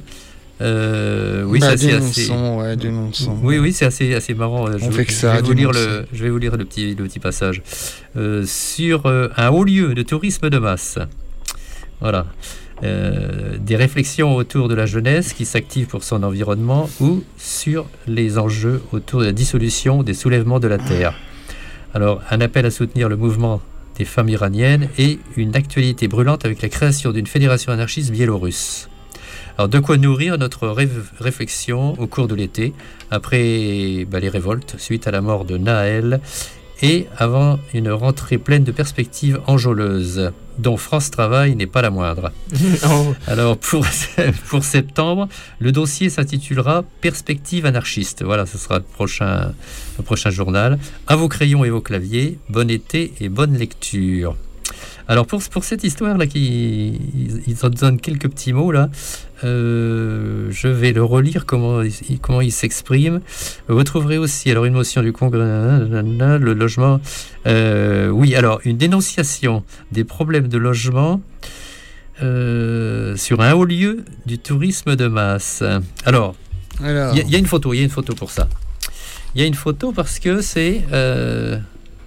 Euh, oui, bah, c'est assez, ouais, oui, oui, c'est assez, assez marrant. Je, On fait que je, ça, vais vous lire le, je vais vous lire le petit, le petit passage euh, sur euh, un haut lieu de tourisme de masse. Voilà, euh, des réflexions autour de la jeunesse qui s'active pour son environnement ou sur les enjeux autour de la dissolution des soulèvements de la terre. Alors, un appel à soutenir le mouvement des femmes iraniennes et une actualité brûlante avec la création d'une fédération anarchiste biélorusse. Alors, de quoi nourrir notre ré- réflexion au cours de l'été, après bah, les révoltes, suite à la mort de Naël, et avant une rentrée pleine de perspectives enjôleuses, dont France Travail n'est pas la moindre. Non. Alors, pour, pour septembre, le dossier s'intitulera « Perspectives anarchistes ». Voilà, ce sera le prochain, le prochain journal. À vos crayons et vos claviers, bon été et bonne lecture. Alors pour, pour cette histoire-là, qui, ils, ils en donnent quelques petits mots là. Euh, je vais le relire comment il, comment il s'exprime. Vous trouverez aussi alors une motion du Congrès, le logement. Euh, oui, alors une dénonciation des problèmes de logement euh, sur un haut lieu du tourisme de masse. Alors, il y, y a une photo, il y a une photo pour ça. Il y a une photo parce que c'est euh,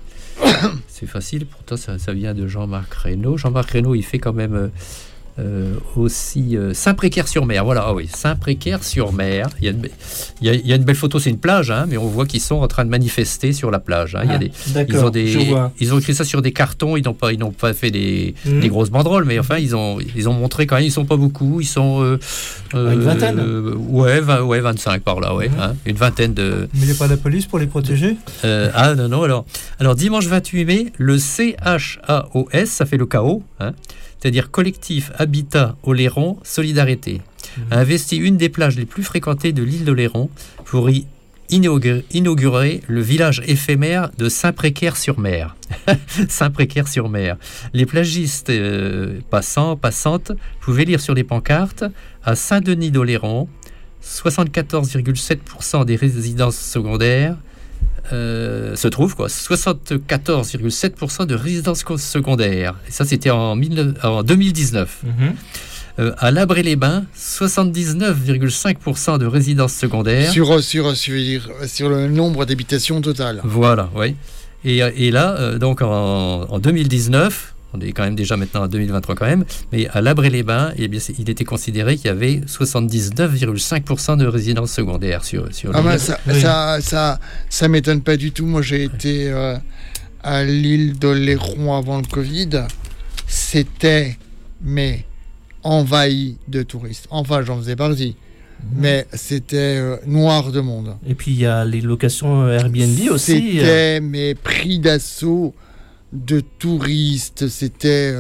c'est facile. Pourtant, ça, ça vient de Jean-Marc Reynaud. Jean-Marc Reynaud, il fait quand même. Euh, Euh, aussi euh, Saint-Précaire-sur-Mer, voilà, ah oui, Saint-Précaire-sur-Mer. Il y a une, il y a, il y a une belle photo, c'est une plage, hein, mais on voit qu'ils sont en train de manifester sur la plage. Hein. Il y a des, ils ont des, ils ont écrit ça sur des cartons. Ils n'ont pas, ils n'ont pas fait des, mmh. des grosses banderoles, mais enfin, ils ont, ils ont montré quand même. Ils sont pas beaucoup. Ils sont euh, euh, une vingtaine. Euh, ouais, vingt, ouais, vingt-cinq par là, ouais, mmh. hein, une vingtaine de. Mais il n'y a pas la police pour les protéger. Euh, ah non non alors, alors dimanche vingt-huit mai, le C H A O S, ça fait le chaos, hein. C'est-à-dire Collectif Habitat Oléron Solidarité, mmh. a investi une des plages les plus fréquentées de l'île d'Oléron pour y inaugurer, inaugurer le village éphémère de Saint-Précaire-sur-Mer. Saint-Précaire-sur-Mer. Les plagistes euh, passants, passantes pouvaient lire sur les pancartes à Saint-Denis d'Oléron, soixante-quatorze virgule sept pour cent des résidences secondaires Euh, se trouve quoi, soixante-quatorze virgule sept pour cent de résidences secondaires. Et ça, c'était en, mille, en deux mille dix-neuf. Mmh. Euh, à Labré-les-Bains, soixante-dix-neuf virgule cinq pour cent de résidences secondaires. Sur, sur, sur, sur le nombre d'habitations totales. Voilà, oui. Et, et là, euh, donc en, en deux mille dix-neuf, on est quand même déjà maintenant en deux mille vingt-trois quand même, mais à Labré-les-Bains, eh bien, il était considéré qu'il y avait soixante-dix-neuf virgule cinq pour cent de résidences secondaires sur, sur ah l'île. Ben ça, oui. ça, ça, ça m'étonne pas du tout. Moi, j'ai été euh, à l'île d'Oléron avant le Covid. C'était, mais envahi de touristes. Enfin, j'en faisais partie. Mmh. Mais c'était euh, noir de monde. Et puis, il y a les locations Airbnb aussi. C'était, mais pris d'assaut de touristes, c'était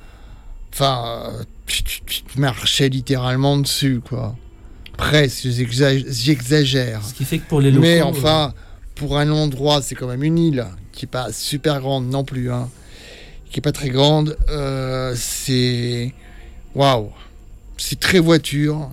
enfin euh, tu, tu, tu marchais littéralement dessus quoi, presque, j'exagère, ce qui fait que pour les locaux, mais enfin euh... pour un endroit, c'est quand même une île qui est pas super grande non plus, hein, qui est pas très grande, euh, c'est waouh, c'est très voiture,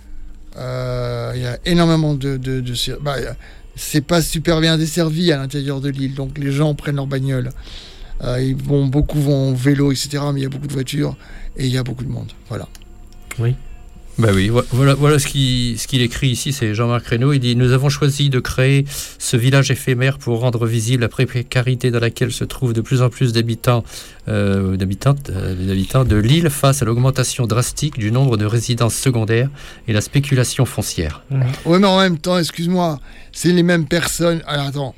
il euh, y a énormément de, de, de... Bah, c'est pas super bien desservi à l'intérieur de l'île, donc les gens prennent leur bagnole. Euh, ils vont, beaucoup vont en vélo, et cetera. Mais il y a beaucoup de voitures et il y a beaucoup de monde. Voilà. Oui. Ben oui, voilà, voilà ce qu'il, ce qu'il écrit ici, c'est Jean-Marc Reynaud. Il dit « Nous avons choisi de créer ce village éphémère pour rendre visible la précarité dans laquelle se trouvent de plus en plus d'habitants, euh, d'habitantes, euh, d'habitants de l'île face à l'augmentation drastique du nombre de résidences secondaires et la spéculation foncière. Mmh. » Oui, mais en même temps, excuse-moi, c'est les mêmes personnes... Alors attends,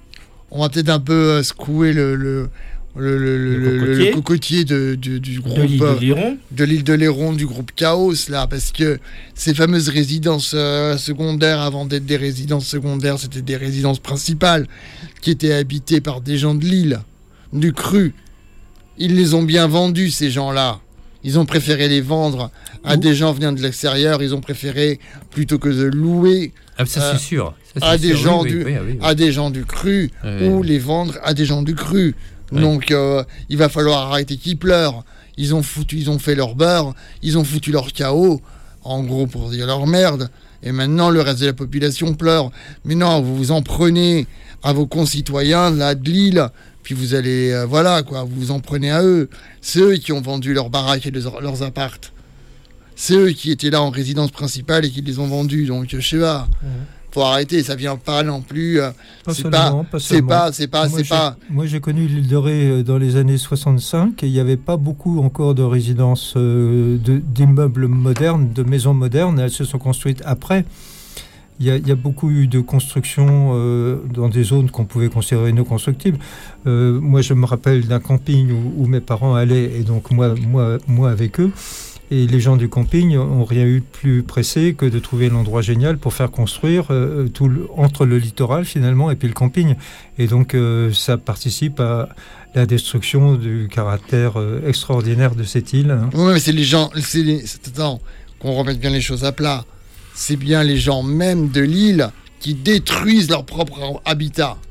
on va peut-être un peu euh, secouer le... le... Le, le, le, le, cocotier. le cocotier de, de, du groupe de l'île de Léron. de l'île de Léron, du groupe Chaos, là, parce que ces fameuses résidences euh, secondaires, avant d'être des résidences secondaires, c'était des résidences principales qui étaient habitées par des gens de l'île, du cru. Ils les ont bien vendues, ces gens-là. Ils ont préféré les vendre à Ouh. des gens venant de l'extérieur. Ils ont préféré, plutôt que de louer, ah, ça, c'est euh, sûr. Ça, c'est à, sûr. Des gens oui, du, oui, oui, oui, oui. à des gens du cru, oui. ou les vendre à des gens du cru. Oui. Donc euh, il va falloir arrêter qu'ils pleurent. Ils ont foutu, ils ont fait leur beurre, ils ont foutu leur chaos, en gros pour dire leur merde. Et maintenant le reste de la population pleure. Mais non, vous vous en prenez à vos concitoyens là de l'île, puis vous allez, euh, voilà quoi, vous vous en prenez à eux. C'est eux qui ont vendu leurs baraques et leurs, leurs appartes. C'est eux qui étaient là en résidence principale et qui les ont vendus. Donc je sais pas. Mmh. Faut arrêter, ça vient pas non plus. Euh, pas c'est, seulement, pas, pas c'est pas, c'est pas, moi, c'est j'ai, pas. Moi, j'ai connu l'île de Ré dans les années soixante-cinq et il n'y avait pas beaucoup encore de résidences, euh, de, d'immeubles modernes, de maisons modernes. Elles se sont construites après. Il y a, il y a beaucoup eu de constructions euh, dans des zones qu'on pouvait considérer non constructibles. Euh, moi, je me rappelle d'un camping où, où mes parents allaient et donc moi, moi, moi avec eux. Et les gens du camping n'ont rien eu de plus pressé que de trouver l'endroit génial pour faire construire euh, tout le, entre le littoral finalement et puis le camping. Et donc euh, ça participe à la destruction du caractère euh, extraordinaire de cette île. Hein. Oui, mais c'est les gens, c'est les, c'est, attends, qu'on remette bien les choses à plat. C'est bien les gens même de l'île qui détruisent leur propre habitat.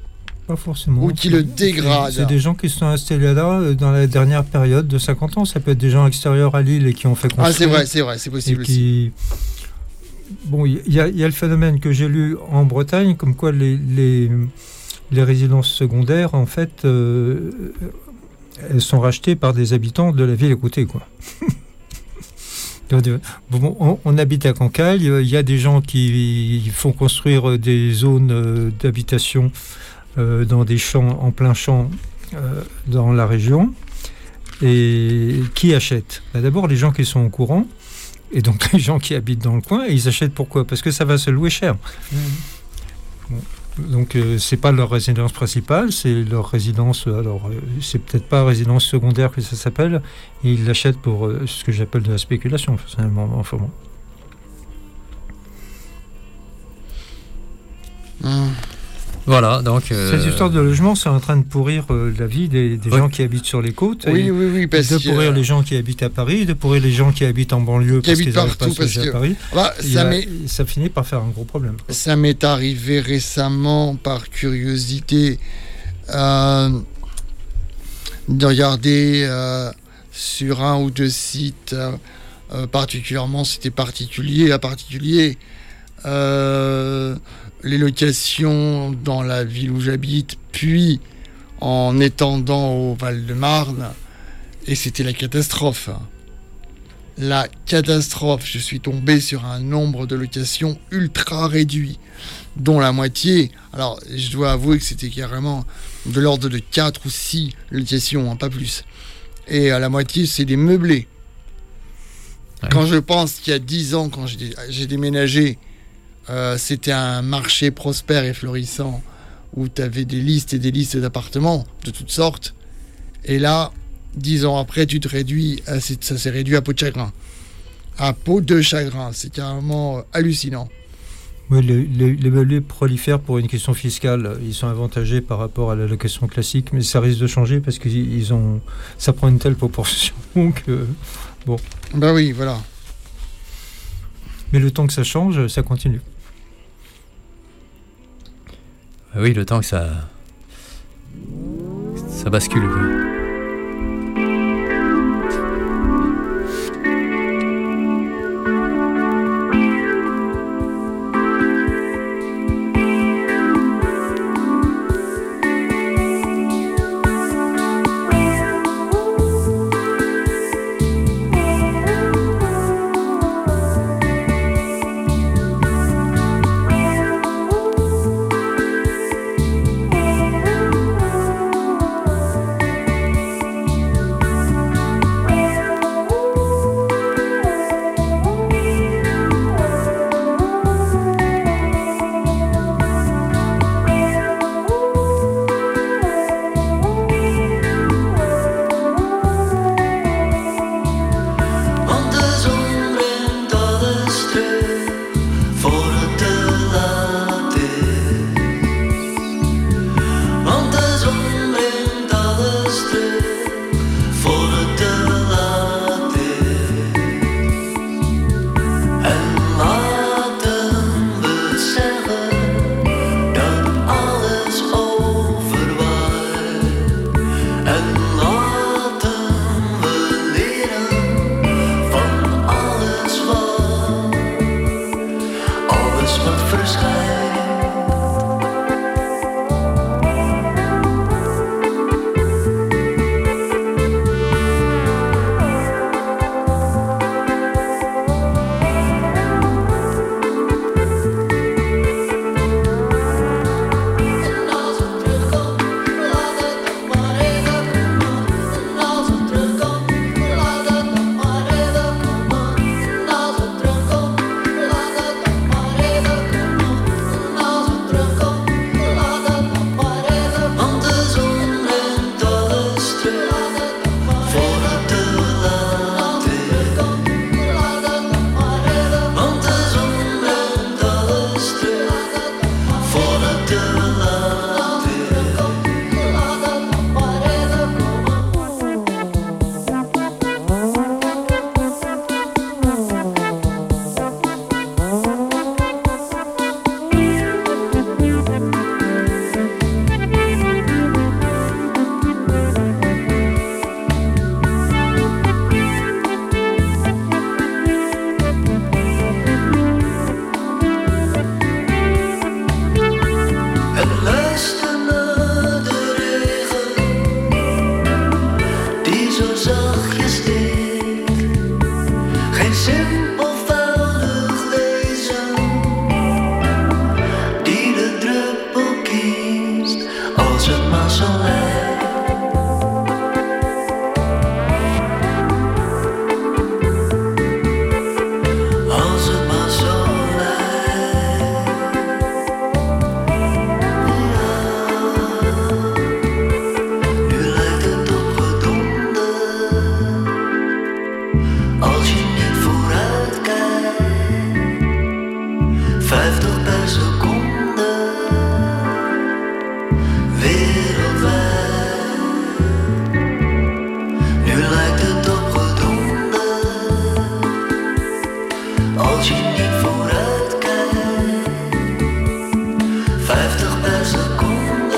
Pas forcément. Ou qui le dégradent. C'est des gens qui sont installés là dans la dernière période de cinquante ans. Ça peut être des gens extérieurs à l'île et qui ont fait construire. Ah, c'est vrai, c'est vrai, c'est possible qui... aussi. Bon, il y, y a le phénomène que j'ai lu en Bretagne, comme quoi les, les, les résidences secondaires, en fait, euh, elles sont rachetées par des habitants de la ville à côté, quoi. Bon, on, on habite à Cancale, il y a des gens qui font construire des zones d'habitation euh, dans des champs, en plein champ, euh, dans la région. Et qui achètent ? Bah, d'abord, les gens qui sont au courant, et donc les gens qui habitent dans le coin, et ils achètent pourquoi ? Parce que ça va se louer cher. Mmh. Bon. Donc euh, c'est pas leur résidence principale, c'est leur résidence, alors euh, c'est peut-être pas résidence secondaire que ça s'appelle, et ils l'achètent pour euh, ce que j'appelle de la spéculation, personnellement. Enfin bon. Mmh. Voilà, donc... Euh... Ces histoires de logement, c'est en train de pourrir euh, la vie des, des oui. gens qui habitent sur les côtes. Oui, oui, oui. Parce de pourrir que... les gens qui habitent à Paris, de pourrir les gens qui habitent en banlieue qui parce qu'ils n'arrivent pas à se loger que... à Paris. Bah, ça, a... ça finit par faire un gros problème. Ça m'est arrivé récemment, par curiosité, euh, de regarder euh, sur un ou deux sites, euh, particulièrement, c'était particulier à particulier, euh, les locations dans la ville où j'habite, puis en étendant au Val-de-Marne, et c'était la catastrophe. La catastrophe. Je suis tombé sur un nombre de locations ultra réduit, dont la moitié, alors je dois avouer que c'était carrément de l'ordre de quatre ou six locations, hein, pas plus. Et à la moitié, c'est des meublés. Ouais. Quand je pense qu'il y a dix ans, quand j'ai, j'ai déménagé, Euh, c'était un marché prospère et florissant où tu avais des listes et des listes d'appartements de toutes sortes. Et là, dix ans après, tu te réduis, à, ça s'est réduit à peau de chagrin. À peau de chagrin, c'est carrément hallucinant. Oui, les, les, les meublés prolifèrent pour une question fiscale. Ils sont avantagés par rapport à la location classique, mais ça risque de changer parce que ils ont, ça prend une telle proportion que... Bon. Ben oui, voilà. Mais le temps que ça change, ça continue. Oui, le temps que ça... ça bascule. Quoi. vijftig per seconde, wereldwijd. Nu lijkt het opgedrongen, als je niet vooruit kijkt. vijftig per seconde,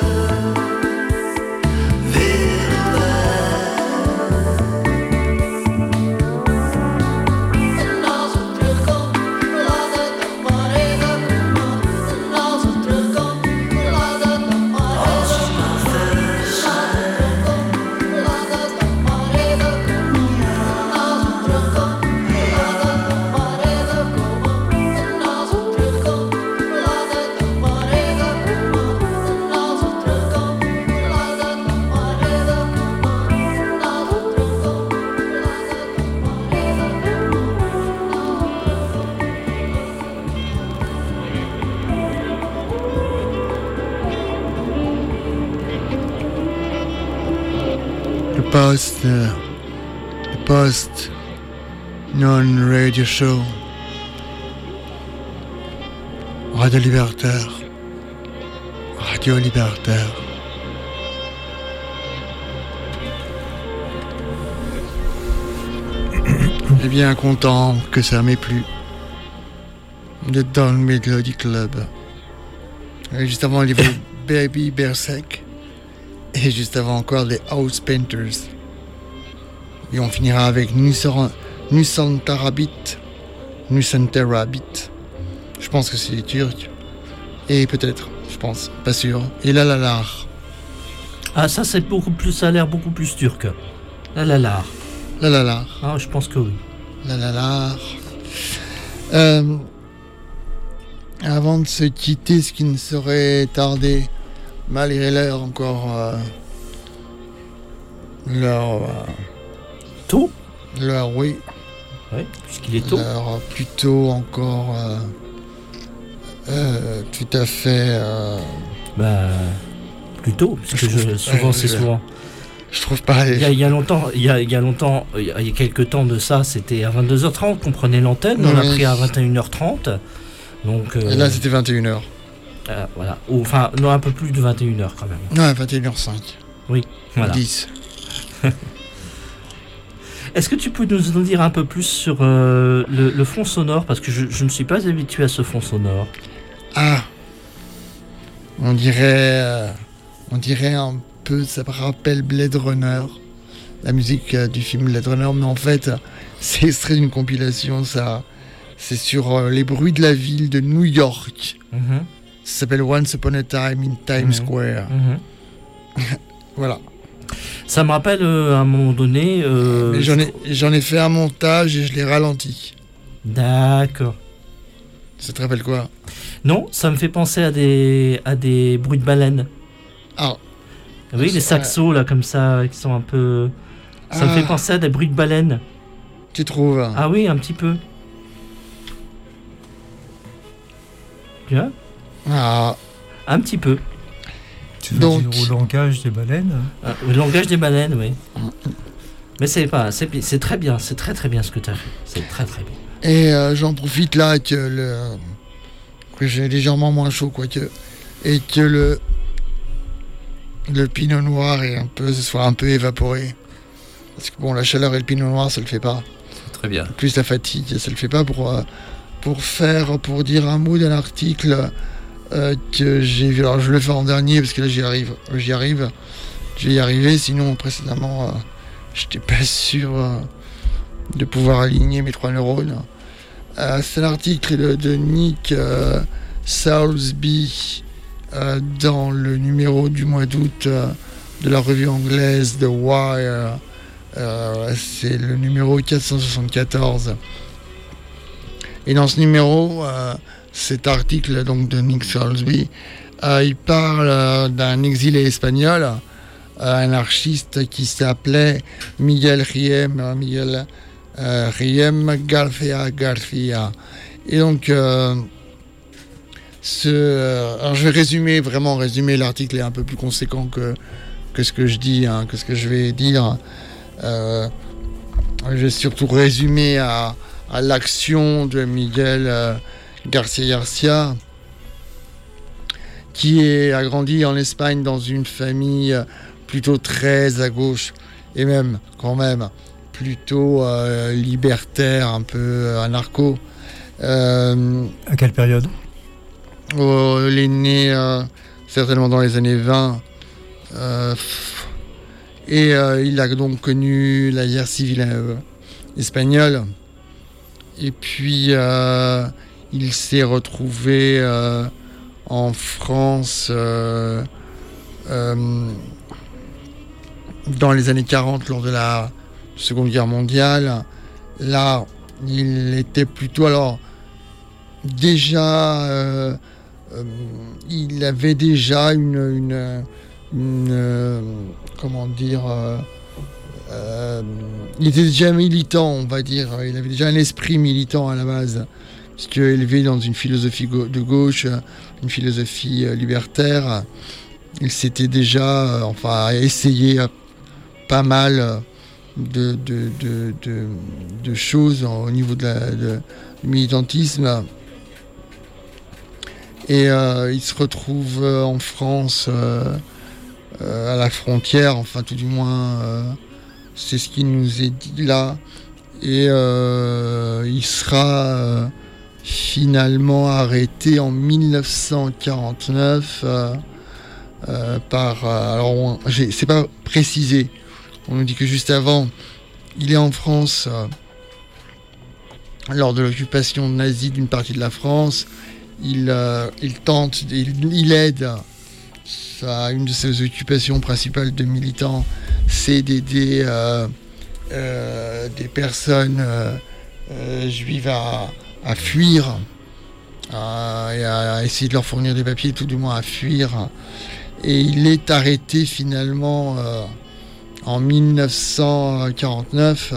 wereldwijd. En als het terugkomt, laat het nog maar even komen. En als het terugkomt, laat het nog maar even komen. Als het nog ver zijn, laat het nog maar even komen. En als het terugkomt, laat het nog maar even komen. En als het terugkomt, laat het nog maar even komen. En als het terugkomt, laat het nog maar even komen. En als het terugkomt, Le post, euh, le post non-radio show. Radio Libertaire. Radio Libertaire. Je suis bien content que ça m'ait plu d'être dans le Melody Club. Et juste avant, il y avait Baby Berserk. Et juste avant encore, les House Painters. Et on finira avec Nusantarabit. Nusantarabit. Je pense que c'est les Turcs. Et peut-être, je pense, pas sûr. Et La La La. Ah, ça, c'est beaucoup plus, ça a l'air beaucoup plus turc. La la la. La La La. Ah, je pense que oui. La La La. Euh, avant de se quitter, ce qui ne saurait tarder, malgré l'heure encore, euh, l'heure, euh, Tôt. l'heure, oui, Oui, puisqu'il est tôt. l'heure plutôt encore, euh, euh, tout à fait, euh, Bah, plus tôt, parce que Je je, trouve- souvent, ouais, c'est je- souvent. je trouve pas. Il y, a, il y a longtemps, il y a, il y a longtemps, il y a, il y a quelques temps de ça, c'était à vingt-deux heures trente qu'on prenait l'antenne. On a Oui. pris à vingt et une heures trente. Donc, euh, Et là, c'était vingt et une heures. euh, voilà. Ou, enfin, non, un peu plus de vingt et une heures quand même. Ouais, vingt et une heures cinq. Voilà. dix. Est-ce que tu peux nous en dire un peu plus sur euh, le, le fond sonore? Parce que je, je ne suis pas habitué à ce fond sonore. Ah, on dirait, euh, on dirait un peu, ça me rappelle Blade Runner, la musique euh, du film Blade Runner, mais en fait, c'est extrait d'une compilation, ça, c'est sur euh, les bruits de la ville de New York. Mhm, Ça s'appelle Once Upon a Time in Times Mhm. Square. mhm. Voilà. Ça me rappelle euh, à un moment donné. euh, Et j'en ai, j'en ai fait un montage et je l'ai ralenti. D'accord. Ça te rappelle quoi? Non, ça me fait penser à des, à des bruits de baleines. Ah, Oui, les Ouais. saxos là comme ça, qui sont un peu. Ça me Ah. fait penser à des bruits de baleines. tu trouves? Ah oui, un petit peu. Tu vois? Ah, Un petit peu. Tu veux Donc- dire au langage des baleines? Ah, le langage des baleines, oui. Mais c'est pas, c'est, bi- c'est très bien, c'est très très bien ce que tu as fait. C'est très très bien. et euh, j'en profite là que le que j'ai légèrement moins chaud quoique et que le le pinot noir est un peu se soit un peu évaporé parce que bon la chaleur et le pinot noir ça le fait pas, Très bien. plus la fatigue ça le fait pas pour euh, pour faire pour dire un mot d'un article euh, que j'ai vu. Alors je le fais en dernier parce que là j'y arrive j'y arrive je vais y arriver, sinon précédemment euh, j'étais pas sûr euh, de pouvoir aligner mes trois neurones. Euh, c'est l'article de, de Nick euh, Soulsby euh, dans le numéro du mois d'août euh, de la revue anglaise The Wire. Euh, c'est le numéro quatre cent soixante-quatorze. Et dans ce numéro, euh, cet article donc de Nick Soulsby, euh, il parle euh, d'un exilé espagnol, euh, anarchiste qui s'appelait Miguel Riem, euh, Miguel euh, Riem García García. Et donc, euh, ce, euh, alors je vais résumer, vraiment résumer, l'article est un peu plus conséquent que, que ce que je dis, hein, que ce que je vais dire. Euh, je vais surtout résumer à, à l'action de Miguel euh, Garcia Garcia, qui est, a grandi en Espagne dans une famille plutôt très à gauche, et même, quand même, plutôt euh, libertaire, un peu euh, anarcho. Euh, À quelle période? oh, il est né euh, certainement dans les années vingt. Euh, et euh, il a donc connu la guerre civile euh, espagnole. Et puis, euh, il s'est retrouvé euh, en France euh, euh, dans les années quarante, lors de la Seconde Guerre mondiale. Là, il était plutôt... Alors, déjà... Euh, euh, il avait déjà une... une, une euh, comment dire... Euh, euh, il était déjà militant, on va dire. Il avait déjà un esprit militant à la base, puisque élevé dans une philosophie go- de gauche, une philosophie euh, libertaire. Il s'était déjà, euh, enfin, essayé euh, pas mal euh, de, de, de, de, de choses en- au niveau de la, de- du militantisme. Et euh, il se retrouve euh, en France, euh, euh, à la frontière, enfin tout du moins, euh, c'est ce qui nous est dit là. Et euh, il sera euh, finalement arrêté en dix-neuf cent quarante-neuf euh, euh, par... euh, alors, on- j'ai- c'est pas précisé. On nous dit que juste avant, il est en France euh, lors de l'occupation nazie d'une partie de la France. Il, euh, il tente, il, il aide. Ça, une de ses occupations principales de militant, c'est d'aider euh, euh, des personnes euh, euh, juives à, à fuir, à, et à essayer de leur fournir des papiers, tout du moins à fuir. Et il est arrêté finalement euh, en dix-neuf cent quarante-neuf.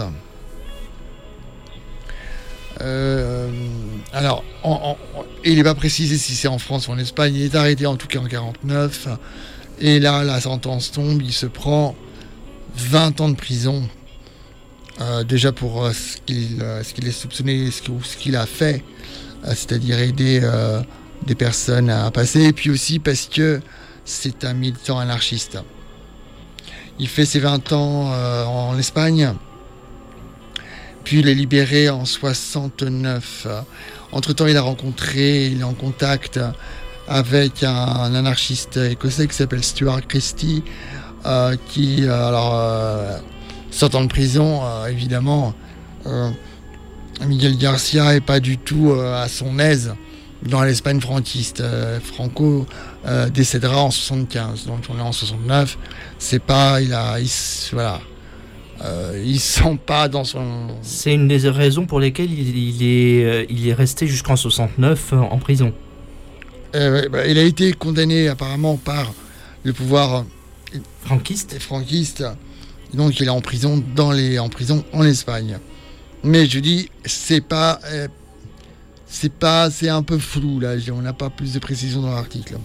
Euh, alors, en, en, il n'est pas précisé si c'est en France ou en Espagne. Il est arrêté en tout cas en quarante-neuf. Et là, la sentence tombe. Il se prend vingt ans de prison. Euh, déjà pour euh, ce qu'il euh, ce qu'il est soupçonné, ce qu'il, ce qu'il a fait, euh, c'est-à-dire aider euh, des personnes à passer. Et puis aussi parce que c'est un militant anarchiste. Il fait ses vingt ans euh, en Espagne. Puis il est libéré en soixante-neuf. Entre-temps, il a rencontré, il est en contact avec un, un anarchiste écossais qui s'appelle Stuart Christie, euh, qui, euh, alors, euh, sortant de prison, euh, évidemment, euh, Miguel Garcia est pas du tout euh, à son aise dans l'Espagne franquiste. Euh, Franco euh, décédera en soixante-quinze, donc on est en soixante-neuf. C'est pas, il a, il, voilà. Euh, il sent pas dans son... C'est une des raisons pour lesquelles il, il, est, euh, il est resté jusqu'en soixante-neuf euh, en prison. Euh, bah, il a été condamné apparemment par le pouvoir Franquiste. franquiste. Donc il est en prison, dans les, en prison en Espagne. Mais je dis, c'est pas... Euh, c'est pas... C'est un peu flou là, on n'a pas plus de précision dans l'article.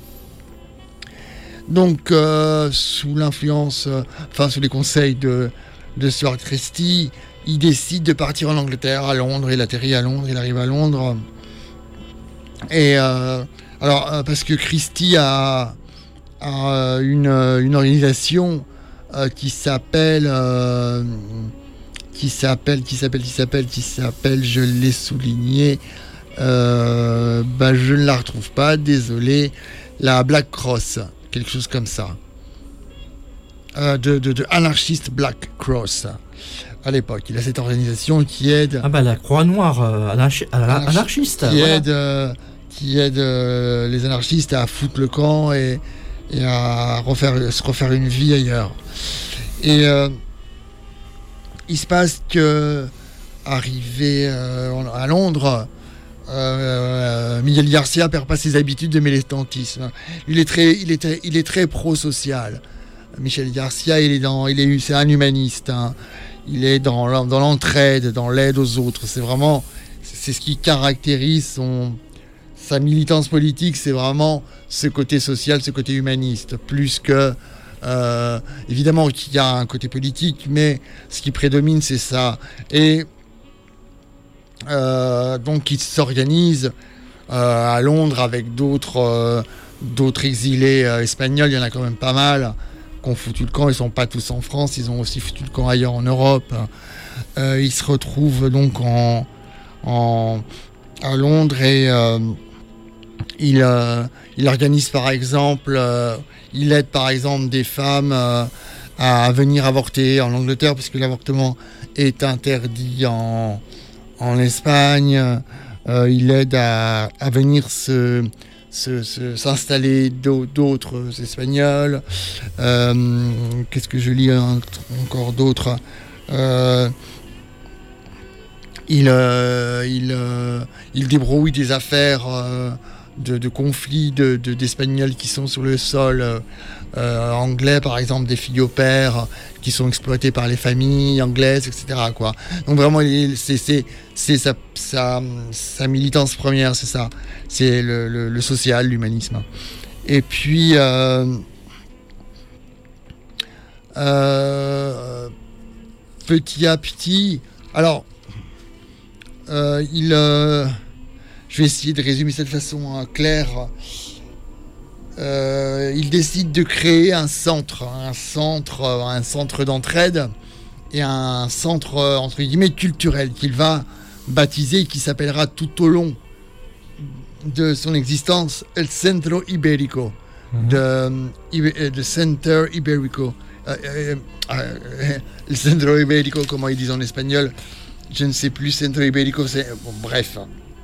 Donc euh, sous l'influence... Euh, enfin sous les conseils de... de Stuart Christie, il décide de partir en Angleterre, à Londres. Il atterrit à Londres, il arrive à Londres. Et euh, alors, euh, parce que Christie a, a euh, une, une organisation euh, qui s'appelle, euh, qui s'appelle, qui s'appelle, qui s'appelle, qui s'appelle, je l'ai souligné, euh, bah, je ne la retrouve pas, désolé, la Black Cross, quelque chose comme ça. Euh, de, de, de anarchiste Black Cross à l'époque. Il a cette organisation qui aide, Ah bah la Croix Noire euh, anarchi- ana- anarchiste. qui voilà. aide, euh, qui aide euh, les anarchistes à foutre le camp et, et à refaire, se refaire une vie ailleurs. Et euh, il se passe que, arrivé euh, à Londres, euh, Miguel Garcia perd pas ses habitudes de militantisme. Il est très, il est très, il est très pro-social. Michel Garcia, il est dans, il est, c'est un humaniste. Hein. Il est dans, dans l'entraide, dans l'aide aux autres. C'est vraiment, c'est ce qui caractérise son, sa militance politique. C'est vraiment ce côté social, ce côté humaniste, plus que, euh, évidemment, qu'il y a un côté politique, mais ce qui prédomine, c'est ça. Et euh, donc, il s'organise euh, à Londres avec d'autres, euh, d'autres exilés euh, espagnols. Il y en a quand même pas mal qui ont foutu le camp. Ils ne sont pas tous en France, ils ont aussi foutu le camp ailleurs en Europe. Euh, ils se retrouvent donc en, en, à Londres et euh, il, euh, il organise par exemple, euh, il aide par exemple des femmes euh, à venir avorter en Angleterre parce que l'avortement est interdit en, en Espagne. Euh, il aide à, à venir se, se, se, s'installer d'autres Espagnols. Euh, qu'est-ce que je lis encore d'autres euh, il, euh, il, euh, il débrouille des affaires euh, de, de conflits de, de, d'Espagnols qui sont sur le sol euh, anglais, par exemple des filles au père qui sont exploitées par les familles anglaises, et cetera quoi. Donc vraiment, c'est, c'est, c'est sa, sa, sa militance première, c'est ça. C'est le, le, le social, l'humanisme. Et puis, euh, euh, petit à petit, alors, euh, il, euh, je vais essayer de résumer ça de façon euh, claire. Euh, il décide de créer un centre, un centre, un centre d'entraide et un centre entre guillemets culturel qu'il va baptiser, qui s'appellera tout au long de son existence El Centro Ibérico, mmh. de, de Center Ibérico, euh, euh, euh, El Centro Ibérico, comment ils disent en espagnol, je ne sais plus. Centro Ibérico, c'est bon, bref.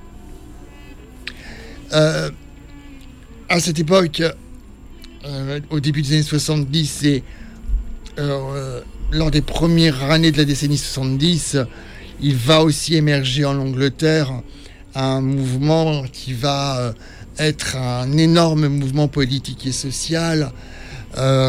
Euh, À cette époque, euh, au début des années soixante-dix et euh, lors des premières années de la décennie soixante-dix, il va aussi émerger en Angleterre un mouvement qui va euh, être un énorme mouvement politique et social euh,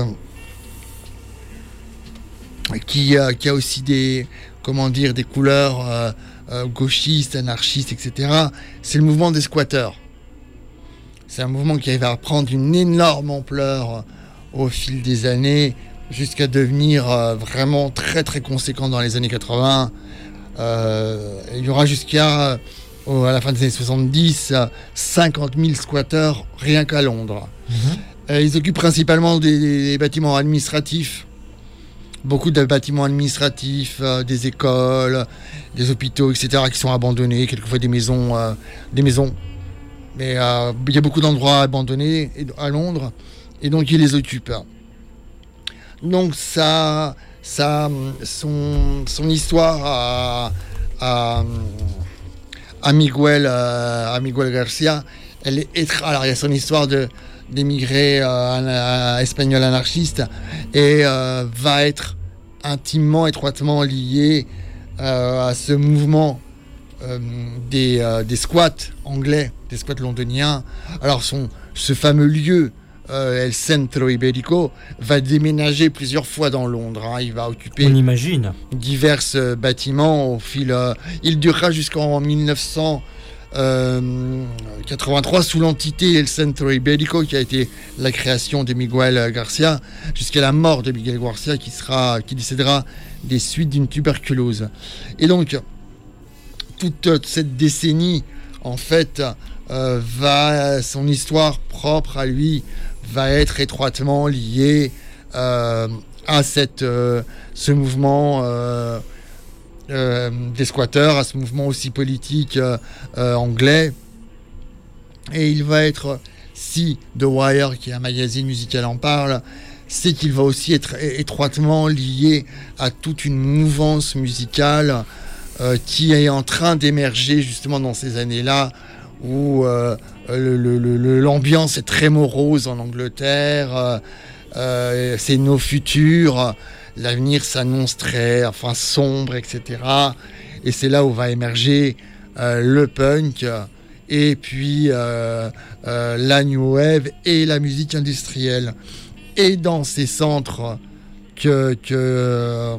qui, euh, qui a aussi des, comment dire, des couleurs euh, euh, gauchistes, anarchistes, et cetera. C'est le mouvement des squatteurs. C'est un mouvement qui va prendre une énorme ampleur au fil des années jusqu'à devenir euh, vraiment très très conséquent dans les années quatre-vingts. Euh, il y aura jusqu'à, euh, à la fin des années soixante-dix, cinquante mille squatteurs rien qu'à Londres. Mmh. Euh, ils occupent principalement des, des bâtiments administratifs, beaucoup de bâtiments administratifs, euh, des écoles, des hôpitaux, et cetera, qui sont abandonnés, quelquefois des maisons, euh, des maisons. Mais euh, il y a beaucoup d'endroits abandonnés à Londres, et donc ils les occupent. Donc ça, ça, son, son histoire à, à, à Miguel, à Miguel Garcia, elle est, alors il y a son histoire de d'émigré euh, espagnol anarchiste et euh, va être intimement, étroitement liée euh, à ce mouvement euh, des, euh, des squats anglais, des squats londoniens. Alors son, ce fameux lieu, euh, El Centro Ibérico, va déménager plusieurs fois dans Londres. Hein. Il va occuper On imagine. divers euh, bâtiments au fil... Euh, il durera jusqu'en dix-neuf cent quatre-vingt-trois sous l'entité El Centro Ibérico, qui a été la création de Miguel Garcia, jusqu'à la mort de Miguel Garcia, qui, sera, qui décédera des suites d'une tuberculose. Et donc, toute cette décennie, en fait, euh, va, son histoire propre à lui va être étroitement liée euh, à cette, euh, ce mouvement euh, Euh, des squatteurs, à ce mouvement aussi politique euh, euh, anglais. Et il va être, si The Wire, qui est un magazine musical, en parle, c'est qu'il va aussi être étroitement lié à toute une mouvance musicale euh, qui est en train d'émerger justement dans ces années-là, où euh, le, le, le, l'ambiance est très morose en Angleterre, euh, euh, c'est nos futurs, l'avenir s'annonce très, enfin, sombre, et cetera. Et c'est là où va émerger euh, le punk, et puis euh, euh, la new wave et la musique industrielle. Et dans ces centres que, que,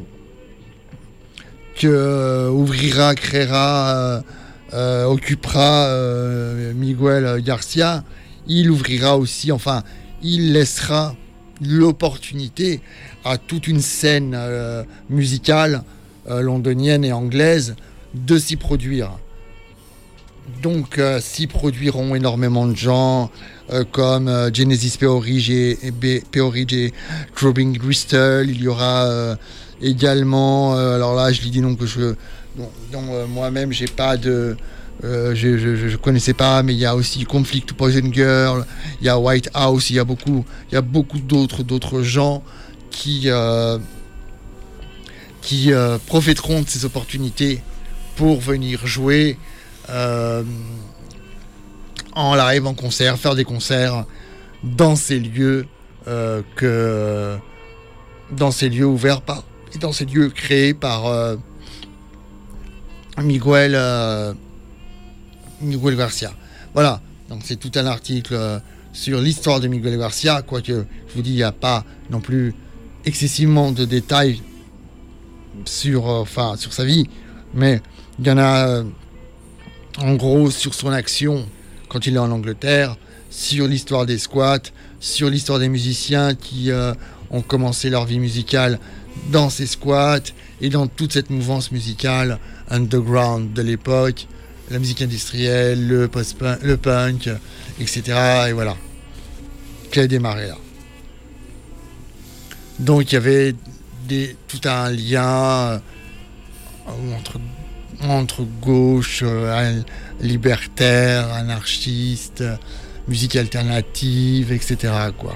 que ouvrira, créera, euh, euh, occupera euh, Miguel Garcia, il ouvrira aussi, enfin, il laissera l'opportunité à toute une scène euh, musicale euh, londonienne et anglaise de s'y produire. donc euh, s'y produiront énormément de gens euh, comme euh, Genesis P. Orridge et, et, B- P. Orridge et Throbbing Gristle. Il y aura euh, également, euh, alors là je dis des noms que je, dont, dont, euh, moi-même j'ai pas de, euh, je, je, je, je connaissais pas, mais il y a aussi Conflict Poison Girl, il y a White House, il y a beaucoup, il y a beaucoup d'autres d'autres gens qui euh, qui euh, profiteront de ces opportunités pour venir jouer euh, en live, en concert, faire des concerts dans ces lieux euh, que dans ces lieux ouverts par et dans ces lieux créés par euh, Miguel euh, Miguel Garcia. Voilà, donc c'est tout un article euh, sur l'histoire de Miguel Garcia, quoique je vous dis il n'y a pas non plus excessivement de détails sur euh, enfin sur sa vie, mais il y en a euh, en gros sur son action quand il est en Angleterre, sur l'histoire des squats, sur l'histoire des musiciens qui euh, ont commencé leur vie musicale dans ces squats et dans toute cette mouvance musicale underground de l'époque, la musique industrielle, le post-punk, le punk, et cetera. Et voilà, qui a démarré là. Donc il y avait des, tout un lien euh, entre entre gauche, euh, libertaire, anarchiste, musique alternative, et cetera quoi.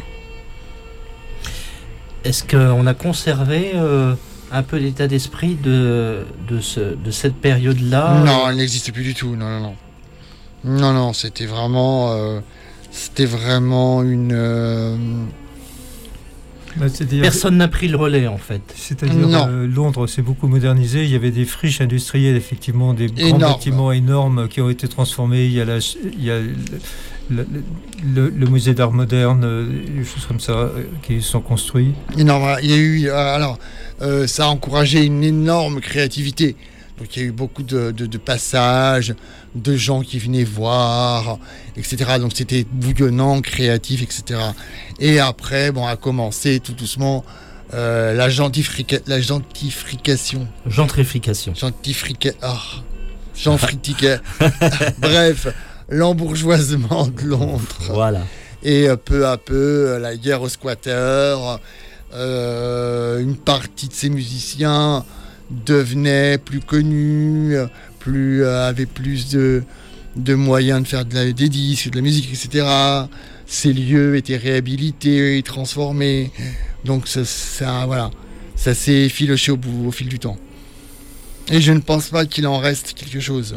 Est-ce qu'on a conservé euh, un peu l'état d'esprit de, de, ce, de cette période-là? Non, elle n'existe plus du tout. Non, non, non. Non, non, c'était vraiment, euh, c'était vraiment une. Euh... Bah, c'est-à-dire- Personne n'a pris le relais en fait. C'est-à-dire Non. euh, Londres s'est beaucoup modernisé. Il y avait des friches industrielles, effectivement, des grands Énorme. bâtiments énormes qui ont été transformés. Il y a, la, il y a le, le- le- le musée d'art moderne, euh, des choses comme ça euh, qui sont construits. énorme. Il y a eu, euh, alors, euh, ça a encouragé une énorme créativité. Donc il y a eu beaucoup de, de, de passages, de gens qui venaient voir, et cetera. Donc c'était bouillonnant, créatif, et cetera. Et après, bon, a commencé tout doucement euh, la, gentifrica- la gentrification. Gentrification. Gentrifica- ah, gentrifica- Bref, l'embourgeoisement de Londres. Voilà. Et euh, peu à peu, euh, la guerre aux squatteurs, euh, une partie de ces musiciens devenaient plus connus, euh, plus, euh, avaient plus de, de moyens de faire de la, des disques, de la musique, et cetera. Ces lieux étaient réhabilités et transformés. Donc ça, ça, voilà, ça s'est filoché au, bout, au fil du temps. Et je ne pense pas qu'il en reste quelque chose.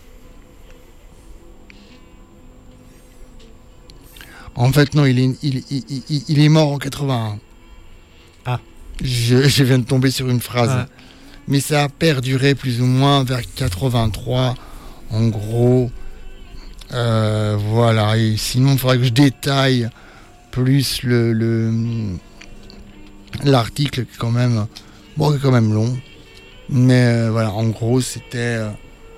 En fait, non, il est, il, il, il, il est mort en quatre-vingt-un. Ah. Je, je viens de tomber sur une phrase. Ah. Mais ça a perduré plus ou moins vers quatre-vingt-trois, en gros. Euh, voilà. Et sinon, il faudrait que je détaille plus le, le l'article qui est quand même, bon, qui est quand même long. Mais euh, voilà, en gros, c'était, euh,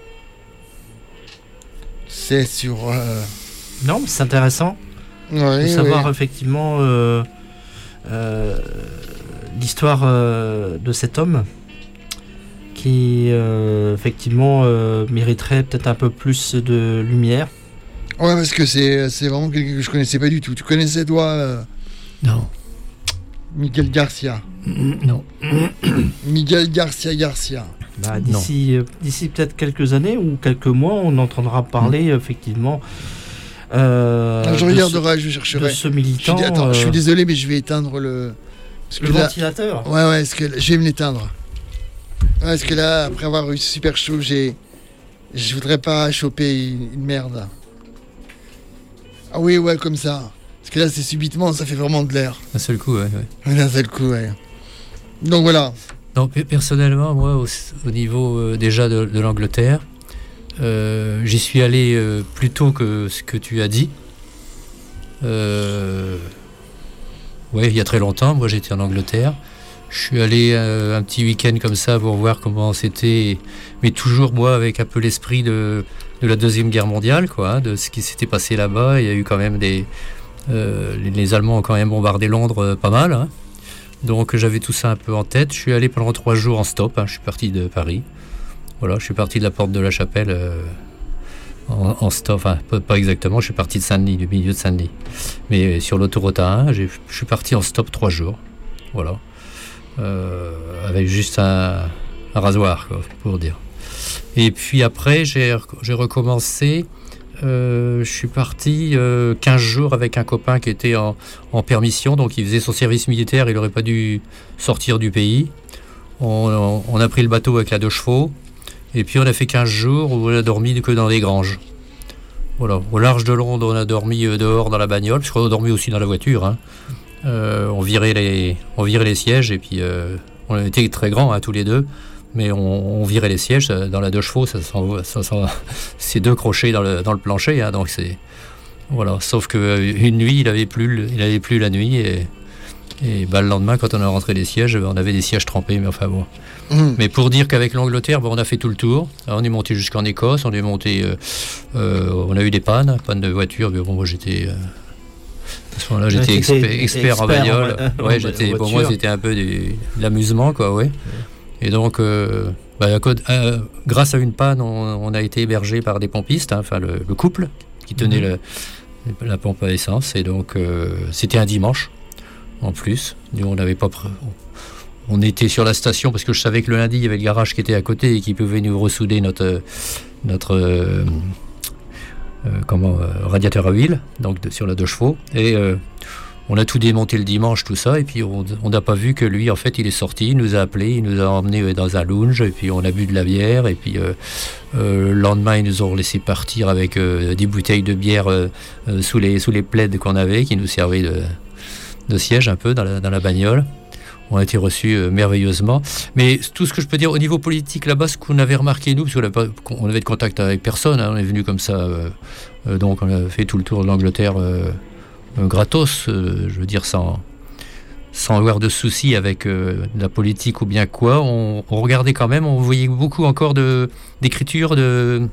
c'est sur. Euh, Non, mais c'est intéressant ouais, de savoir ouais. effectivement euh, euh, l'histoire euh, de cet homme qui euh, effectivement euh, mériterait peut-être un peu plus de lumière. Ouais, parce que c'est, c'est vraiment quelqu'un que je connaissais pas du tout. Tu connaissais, toi, euh, Non. Miguel Garcia? Non. Miguel Garcia Garcia. Bah, d'ici, euh, d'ici peut-être quelques années ou quelques mois, on entendra parler effectivement euh, Ah, je de, regarderai, je ce, de chercherai. ce Je militant. suis, attends, je suis euh, désolé, mais je vais éteindre le. Parce que le là- ventilateur. Ouais, ouais, parce que là- je vais me l'éteindre. Ouais, parce que là, après avoir eu super chaud, j'ai. Je voudrais pas choper une, une merde. Ah oui, ouais, comme ça. Parce que là, c'est subitement, ça fait vraiment de l'air. D'un seul coup, ouais. ouais. Ouais, d'un seul coup, ouais. Donc voilà. Non, pe- personnellement, moi, au, au niveau euh, déjà de, de l'Angleterre, euh, j'y suis allé euh, plus tôt que ce que tu as dit. Euh, ouais, il y a très longtemps. Moi, j'étais en Angleterre. Je suis allé euh, un petit week-end comme ça pour voir comment c'était, mais toujours moi avec un peu l'esprit de, de la deuxième guerre mondiale, quoi, hein, de ce qui s'était passé là-bas. Il y a eu quand même des, euh, les, les Allemands ont quand même bombardé Londres euh, pas mal. Hein. Donc j'avais tout ça un peu en tête. Je suis allé pendant trois jours en stop. Hein. Je suis parti de Paris. Voilà, je suis parti de la porte de la Chapelle euh, en, en stop, enfin pas, pas exactement, je suis parti de Saint-Denis, du milieu de Saint-Denis. Mais sur l'autoroute A un, j'ai, je suis parti en stop trois jours, voilà, euh, avec juste un, un rasoir, quoi, pour dire. Et puis après, j'ai, j'ai recommencé, euh, je suis parti euh, quinze jours avec un copain qui était en, en permission, donc il faisait son service militaire, il n'aurait pas dû sortir du pays. On, on, on a pris le bateau avec la deux chevaux. Et puis on a fait quinze jours où on a dormi que dans des granges. Voilà. Au large de Londres, on a dormi dehors dans la bagnole, puisqu'on a dormi aussi dans la voiture. Hein. Euh, on, virait les, on virait les sièges, et puis euh, on était très grands hein, tous les deux, mais on, on virait les sièges. Dans la deux chevaux, ça sent, ça sent, c'est deux crochets dans le, dans le plancher. Hein, donc c'est, voilà. Sauf qu'une nuit, il n'avait plus, il avait plus la nuit. Et, et bah, le lendemain, quand on a rentré les sièges, on avait des sièges trempés, mais enfin bon. Mmh. Mais pour dire qu'avec l'Angleterre, bah, on a fait tout le tour. Alors, on est monté jusqu'en Écosse, on est monté, euh, euh, on a eu des pannes, pannes de voiture. Mais bon, moi j'étais, euh, à ce moment-là, j'étais expert, expert, expert en bagnole. En, ouais, j'étais, pour moi, c'était un peu du, de l'amusement, quoi, ouais. Et donc, euh, bah, euh, grâce à une panne, on, on a été hébergé par des pompistes, hein, enfin le, le couple qui tenait mmh. le, la pompe à essence. Et donc, euh, c'était un dimanche. En plus, nous on n'avait pas. On était sur la station parce que je savais que le lundi il y avait le garage qui était à côté et qui pouvait nous ressouder notre notre euh, euh, comment euh, radiateur à huile, donc de, sur la deux chevaux. Et euh, on a tout démonté le dimanche, tout ça, et puis on n'a pas vu que lui en fait il est sorti, il nous a appelé, il nous a emmenés dans un lounge, et puis on a bu de la bière, et puis euh, euh, le lendemain ils nous ont laissé partir avec euh, des bouteilles de bière euh, euh, sous les sous les plaids qu'on avait, qui nous servaient de de siège un peu dans la, dans la bagnole. On a été reçus euh, merveilleusement. Mais tout ce que je peux dire au niveau politique là-bas, ce qu'on avait remarqué nous, parce qu'on avait, on avait de contact avec personne, hein, on est venu comme ça, euh, euh, donc on a fait tout le tour de l'Angleterre euh, euh, gratos, euh, je veux dire sans, sans avoir de soucis avec euh, la politique ou bien quoi. On, on regardait quand même, on voyait beaucoup encore de, d'écriture, de,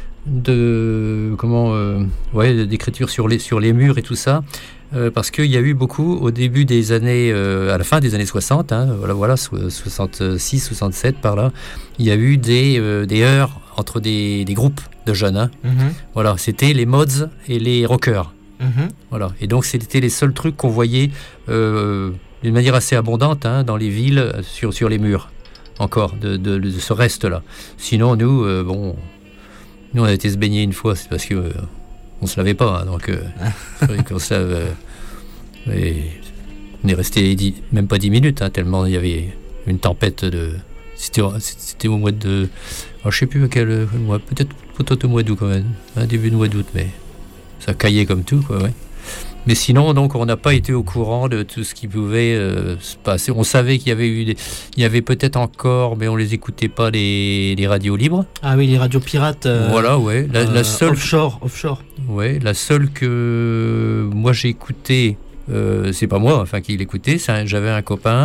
de comment, euh, ouais, d'écriture sur les, sur les murs et tout ça. Euh, parce qu'il y a eu beaucoup au début des années, euh, à la fin des années soixante, hein, voilà, voilà, soixante-six, soixante-sept par là, il y a eu des, euh, des heurts entre des, des groupes de jeunes. Hein. Mm-hmm. Voilà, c'était les mods et les rockers. Mm-hmm. Voilà, et donc c'était les seuls trucs qu'on voyait euh, d'une manière assez abondante hein, dans les villes, sur, sur les murs, encore, de, de, de ce reste-là. Sinon, nous, euh, bon, nous on a été se baigner une fois, c'est parce que... Euh, on se lavait pas, hein, donc euh, il fallait qu'on se lave. Euh, et on est resté dix, même pas dix minutes, hein, tellement il y avait une tempête de. C'était, c'était au mois de. Alors, je sais plus à quel mois, peut-être, peut-être au mois d'août quand même, hein, début de mois d'août, mais ça caillait comme tout, quoi, ouais. Mais sinon, donc, on n'a pas été au courant de tout ce qui pouvait euh, se passer. On savait qu'il y avait eu des... Il y avait peut-être encore, mais on les écoutait pas, les, les radios libres. Ah oui, les radios pirates. Euh, voilà, ouais. La, euh, la seule... Offshore, offshore. Ouais, la seule que moi j'ai écoutée, euh, c'est pas moi, enfin, qui l'écoutait, c'est, j'avais un copain,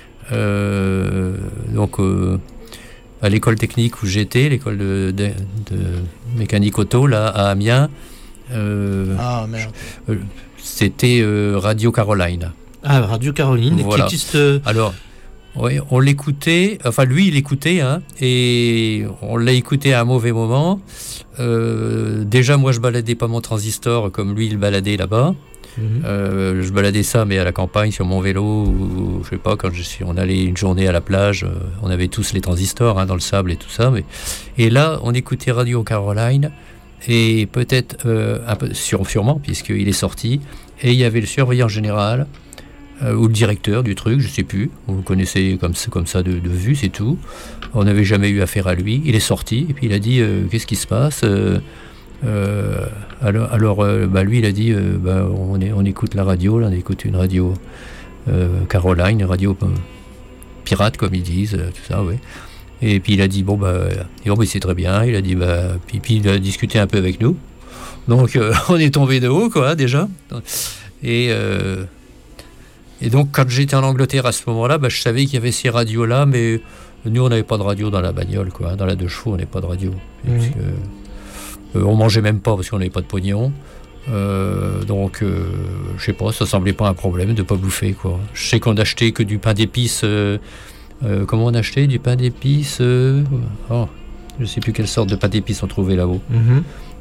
euh, donc, euh, à l'école technique où j'étais, l'école de, de, de mécanique auto, là, à Amiens. Euh, ah, merde. Euh, C'était euh, Radio Caroline. Ah, Radio Caroline, voilà. Qui existe... Euh... Alors, oui, on l'écoutait, enfin lui il écoutait, hein, et on l'a écouté à un mauvais moment. Euh, déjà, moi je baladais pas mon transistor comme lui il baladait là-bas. Mm-hmm. Euh, je baladais ça, mais à la campagne, sur mon vélo, ou je sais pas, quand je suis, on allait une journée à la plage, euh, on avait tous les transistors hein, dans le sable et tout ça. Mais... Et là, on écoutait Radio Caroline. Et peut-être, euh, un peu, sûrement, puisqu'il est sorti, et il y avait le surveillant général, euh, ou le directeur du truc, je ne sais plus, on le connaissait comme, comme ça de, de vue, c'est tout. On n'avait jamais eu affaire à lui, il est sorti, et puis il a dit, euh, qu'est-ce qui se passe euh, euh, Alors, alors euh, bah, lui, il a dit, euh, bah, on, est, on écoute la radio, là, on écoute une radio euh, Caroline, une radio euh, pirate, comme ils disent, euh, tout ça, oui. Et puis il a dit bon bah, et bon, bah c'est très bien. Il a dit bah puis, puis il a discuté un peu avec nous. Donc euh, on est tombé de haut quoi déjà. Et euh, et donc quand j'étais en Angleterre à ce moment-là, bah, je savais qu'il y avait ces radios là, mais nous on n'avait pas de radio dans la bagnole quoi. Dans la deux chevaux on n'avait pas de radio. Mmh. Parce que, euh, on mangeait même pas parce qu'on n'avait pas de pognon. Euh, donc euh, je sais pas, ça semblait pas un problème de pas bouffer quoi. Je sais qu'on achetait que du pain d'épices. Euh, Euh, comment on achetait du pain d'épices euh... oh, je ne sais plus quelle sorte de pain d'épices on trouvait là-haut. Mm-hmm.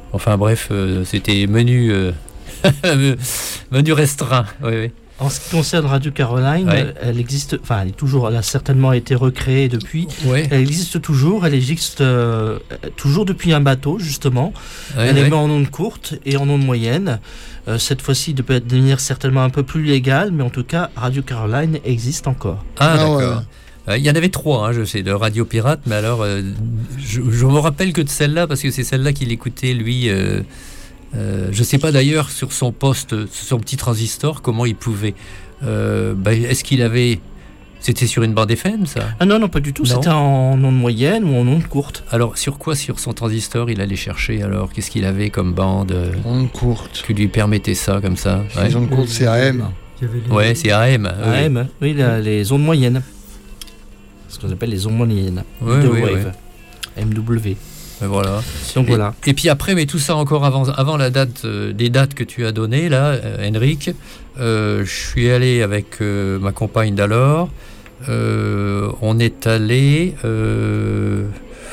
Enfin bref, euh, c'était menu, euh, menu restreint. Oui, oui. En ce qui concerne Radio Caroline, Ouais. elle existe, enfin, elle est toujours, elle a certainement été recréée depuis. Ouais, Elle existe toujours, elle existe euh, toujours depuis un bateau, justement. ouais, Elle ouais. émet en ondes courtes et en ondes moyennes. Euh, cette fois-ci, de peut devenir certainement un peu plus légale, mais en tout cas, Radio Caroline existe encore. Ah, Ah, d'accord. ouais. Euh, Il y en avait trois, hein, je sais, de Radio Pirate, mais alors, euh, je, je me rappelle que de celle-là, parce que c'est celle-là qu'il écoutait, lui. Euh, euh, je ne sais pas d'ailleurs sur son poste, sur son petit transistor, comment il pouvait. Euh, bah, est-ce qu'il avait. C'était sur une bande F M, ça? Ah non, non, pas du tout. Non. C'était en ondes moyennes ou en ondes courtes. Alors, sur quoi, sur son transistor, il allait chercher alors? Qu'est-ce qu'il avait comme bande euh, Onde courte. qui lui permettait ça, comme ça? Ouais, Les ondes courtes, c'est A M. Il y avait les- Ouais, c'est A M. oui. A M, oui, la- les ondes moyennes. Ce qu'on appelle les ondes moyennes. Ouais, de ouais, wave. ouais. M W. Ben voilà. Donc Et- voilà. Et puis après, mais tout ça encore avant, avant la date, euh, des dates que tu as données, là, euh, Henrik, euh, je suis allé avec euh, ma compagne d'alors. Euh, on est allé. Euh,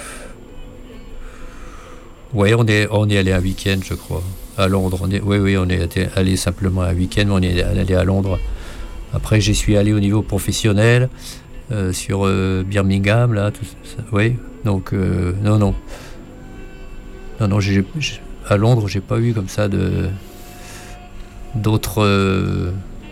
ouais, on est, on est allé un week-end, je crois, à Londres. On est, oui, oui, on est été- allé simplement un week-end, mais on est allé à Londres. Après, j'y suis allé au niveau professionnel, euh, sur euh, Birmingham, là, tout ça. Oui, donc, euh, non, non. Non, non, j'ai, j'ai- à Londres, j'ai pas eu comme ça de d'autres euh,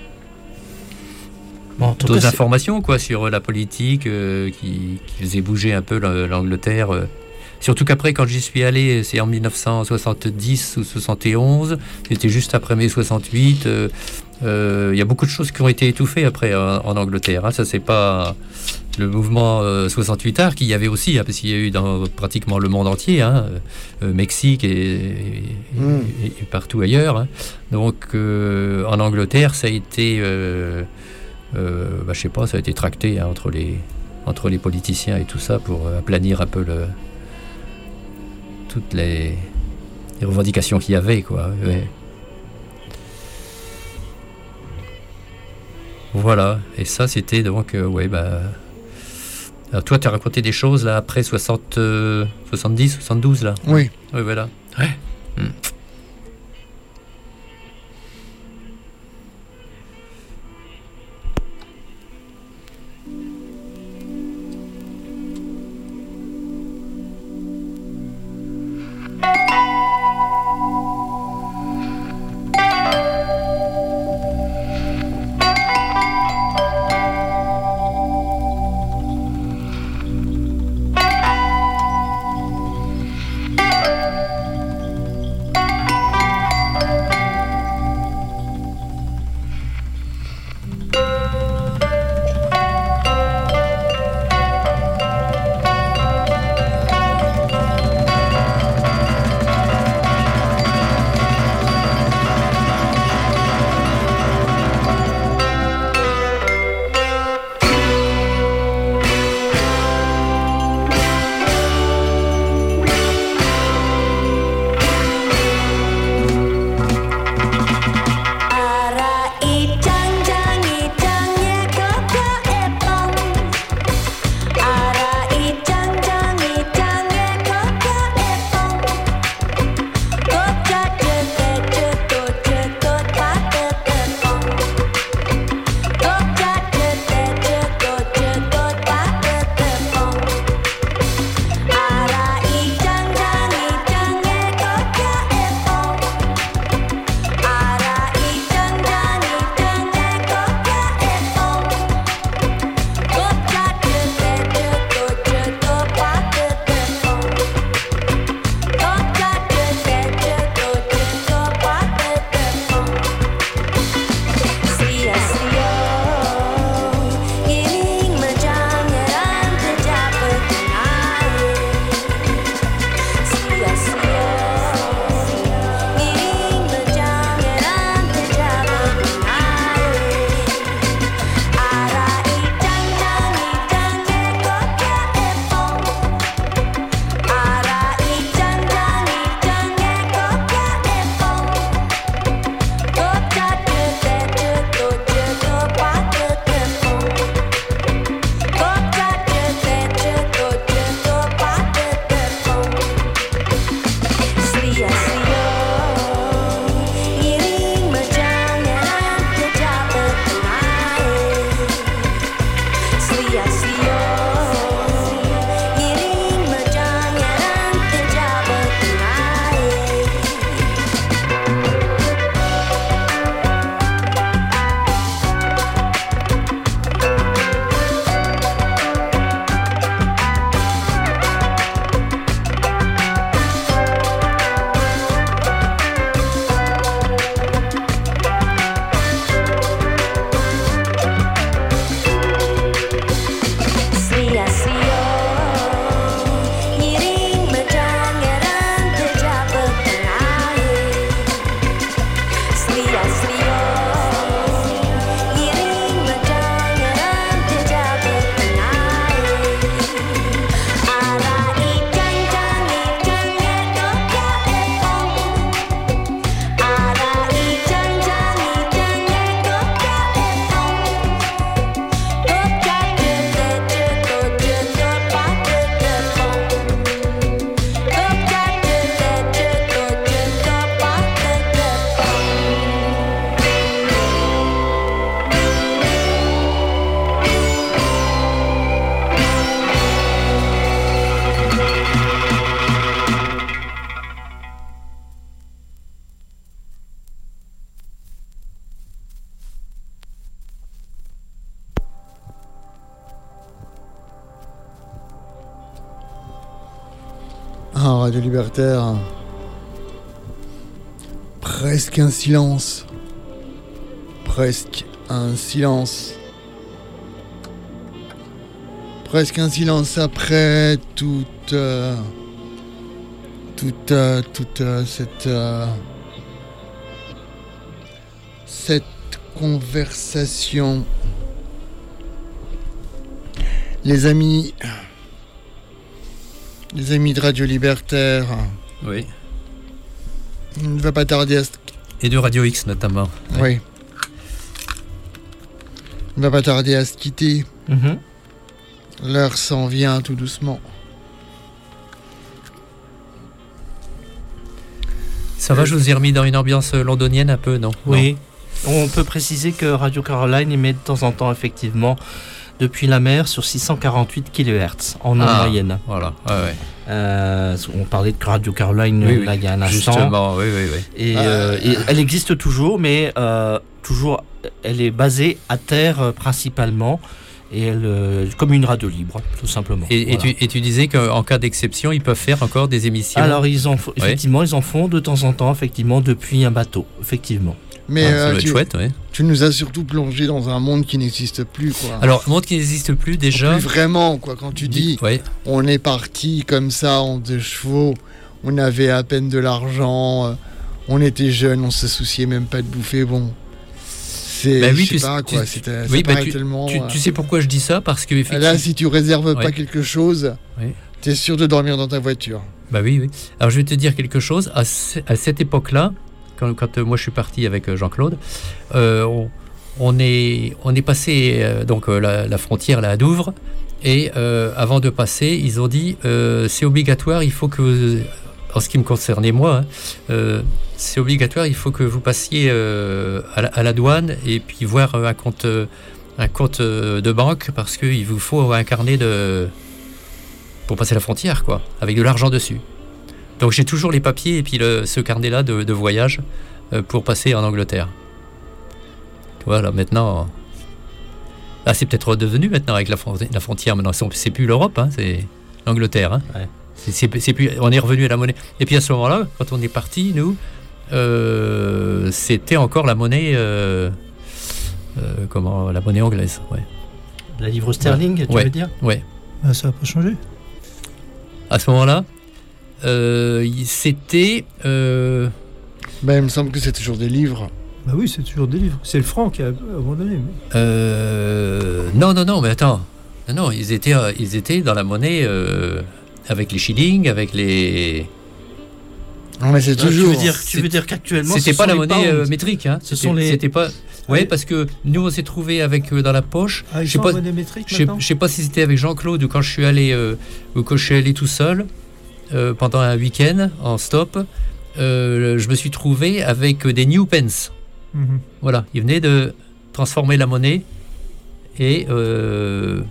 Bon, en tout d'autres cas, c'est- informations quoi sur la politique euh, qui, qui faisait bouger un peu la- l'Angleterre. euh. Surtout qu'après, quand j'y suis allé, c'est en mille neuf cent soixante-dix ou soixante et onze, c'était juste après mai soixante-huit. euh, euh, Il y a beaucoup de choses qui ont été étouffées après en, en Angleterre. Hein. Ça, c'est pas le mouvement euh, soixante-huit art qu'il y avait aussi, hein, parce qu'il y a eu dans pratiquement le monde entier, hein, euh, Mexique et, et- Mm. et- et partout ailleurs. Hein. Donc, euh, en Angleterre, ça a été, euh, euh, bah, je sais pas, ça a été tracté hein, entre les entre les politiciens et tout ça pour euh, aplanir un peu le toutes les, les revendications qu'il y avait, quoi. Ouais. Voilà, et ça c'était donc, euh, ouais, bah. Alors toi, tu as raconté des choses là après soixante, euh, soixante-dix, soixante-douze là. Oui. Oui, voilà. Hmm. à Radio Libertaire, presque un silence. Presque un silence. Presque un silence après toute... Euh, toute, euh, toute euh, cette... Euh, cette conversation. Les amis... Les amis de Radio Libertaire... Oui. Il ne va pas tarder à se... Et de Radio X notamment. Oui. Il ne va pas tarder à se quitter. Mhm. L'heure s'en vient tout doucement. Ça va, je vous ai remis dans une ambiance londonienne un peu, non? Oui. On peut préciser que Radio Caroline émet de temps en temps, effectivement, depuis la mer sur six cent quarante-huit kilohertz en ondes Ah, moyenne. Voilà, ouais, ouais. Euh, on parlait de Radio Caroline Oui, oui. là il y a un instant. Justement, oui, oui, oui. Et, Ah. euh, et elle existe toujours, mais euh, toujours, elle est basée à terre euh, principalement, et elle, euh, comme une radio libre, tout simplement. Et, et Voilà. tu, et tu disais qu'en cas d'exception, ils peuvent faire encore des émissions. Alors ils en font, Ouais. effectivement, ils en font de temps en temps, effectivement, depuis un bateau, effectivement. Mais Ah, ça euh, doit être tu, chouette, ouais. tu nous as surtout plongé dans un monde qui n'existe plus, quoi. Alors, un monde qui n'existe plus déjà. Plus vraiment, quoi. Quand tu dis, Ouais. on est parti comme ça en deux chevaux, on avait à peine de l'argent, euh, on était jeunes, on se souciait même pas de bouffer. Bon, c'est, Bah oui, je sais tu- pas, tu- quoi. C'était, ça oui, bah paraît tu- tellement. Tu, euh, tu sais pourquoi je dis ça? Parce que Là, effectivement. si tu réserves Ouais. pas quelque chose, Ouais. t'es sûr de dormir dans ta voiture. Bah oui, oui. Alors je vais te dire quelque chose. À, ce- à cette époque-là, quand, quand euh, moi je suis parti avec euh, Jean-Claude, euh, on, on est on est passé euh, donc euh, la, la frontière là à Douvres, et euh, avant de passer, ils ont dit euh, c'est obligatoire, il faut que, en ce qui me concernait moi, hein, euh, c'est obligatoire, il faut que vous passiez euh, à, la, à la douane et puis voir euh, un compte euh, un compte euh, de banque, parce qu'il vous faut un carnet de pour passer la frontière, quoi, avec de l'argent dessus. Donc j'ai toujours les papiers et puis le, ce carnet-là de, de voyage euh, pour passer en Angleterre. Tu vois, là maintenant... Là, c'est peut-être redevenu maintenant avec la, fron- la frontière. Maintenant, c'est c'est plus l'Europe, hein, c'est l'Angleterre. Hein. Ouais. C'est, c'est, c'est plus, on est revenu à la monnaie. Et puis à ce moment-là, quand on est parti, nous, euh, c'était encore la monnaie... Euh, euh, comment, la monnaie anglaise, ouais. La livre sterling, tu Ouais. veux dire? Ouais. Ah, ça n'a pas changé. À ce moment-là, euh, y- c'était... euh, Ben, il me semble que c'est toujours des livres. Bah oui, c'est toujours des livres. C'est le franc qui a abandonné. mais- Euh, non, non, non, mais attends. Non, non, ils étaient, euh, ils étaient dans la monnaie euh, avec les shillings, avec les. Non, mais c'est Ah, tu toujours. veux dire, tu C'est- veux dire qu'actuellement, C'était ce pas sont la les monnaie euh, pounds. métrique, hein. Ce C'était- sont les- C'était pas. Ouais, Ouais. parce que nous, on s'est trouvé avec euh, dans la poche. Ah, ils Je sais sont pas- en monnaie métrique Je sais- maintenant je sais pas si c'était avec Jean-Claude ou quand je suis allé, euh, ou quand je suis allé tout seul euh, pendant un week-end en stop. Euh, je me suis trouvé avec des new pence. Mhm. Voilà, il venait de transformer la monnaie et euh,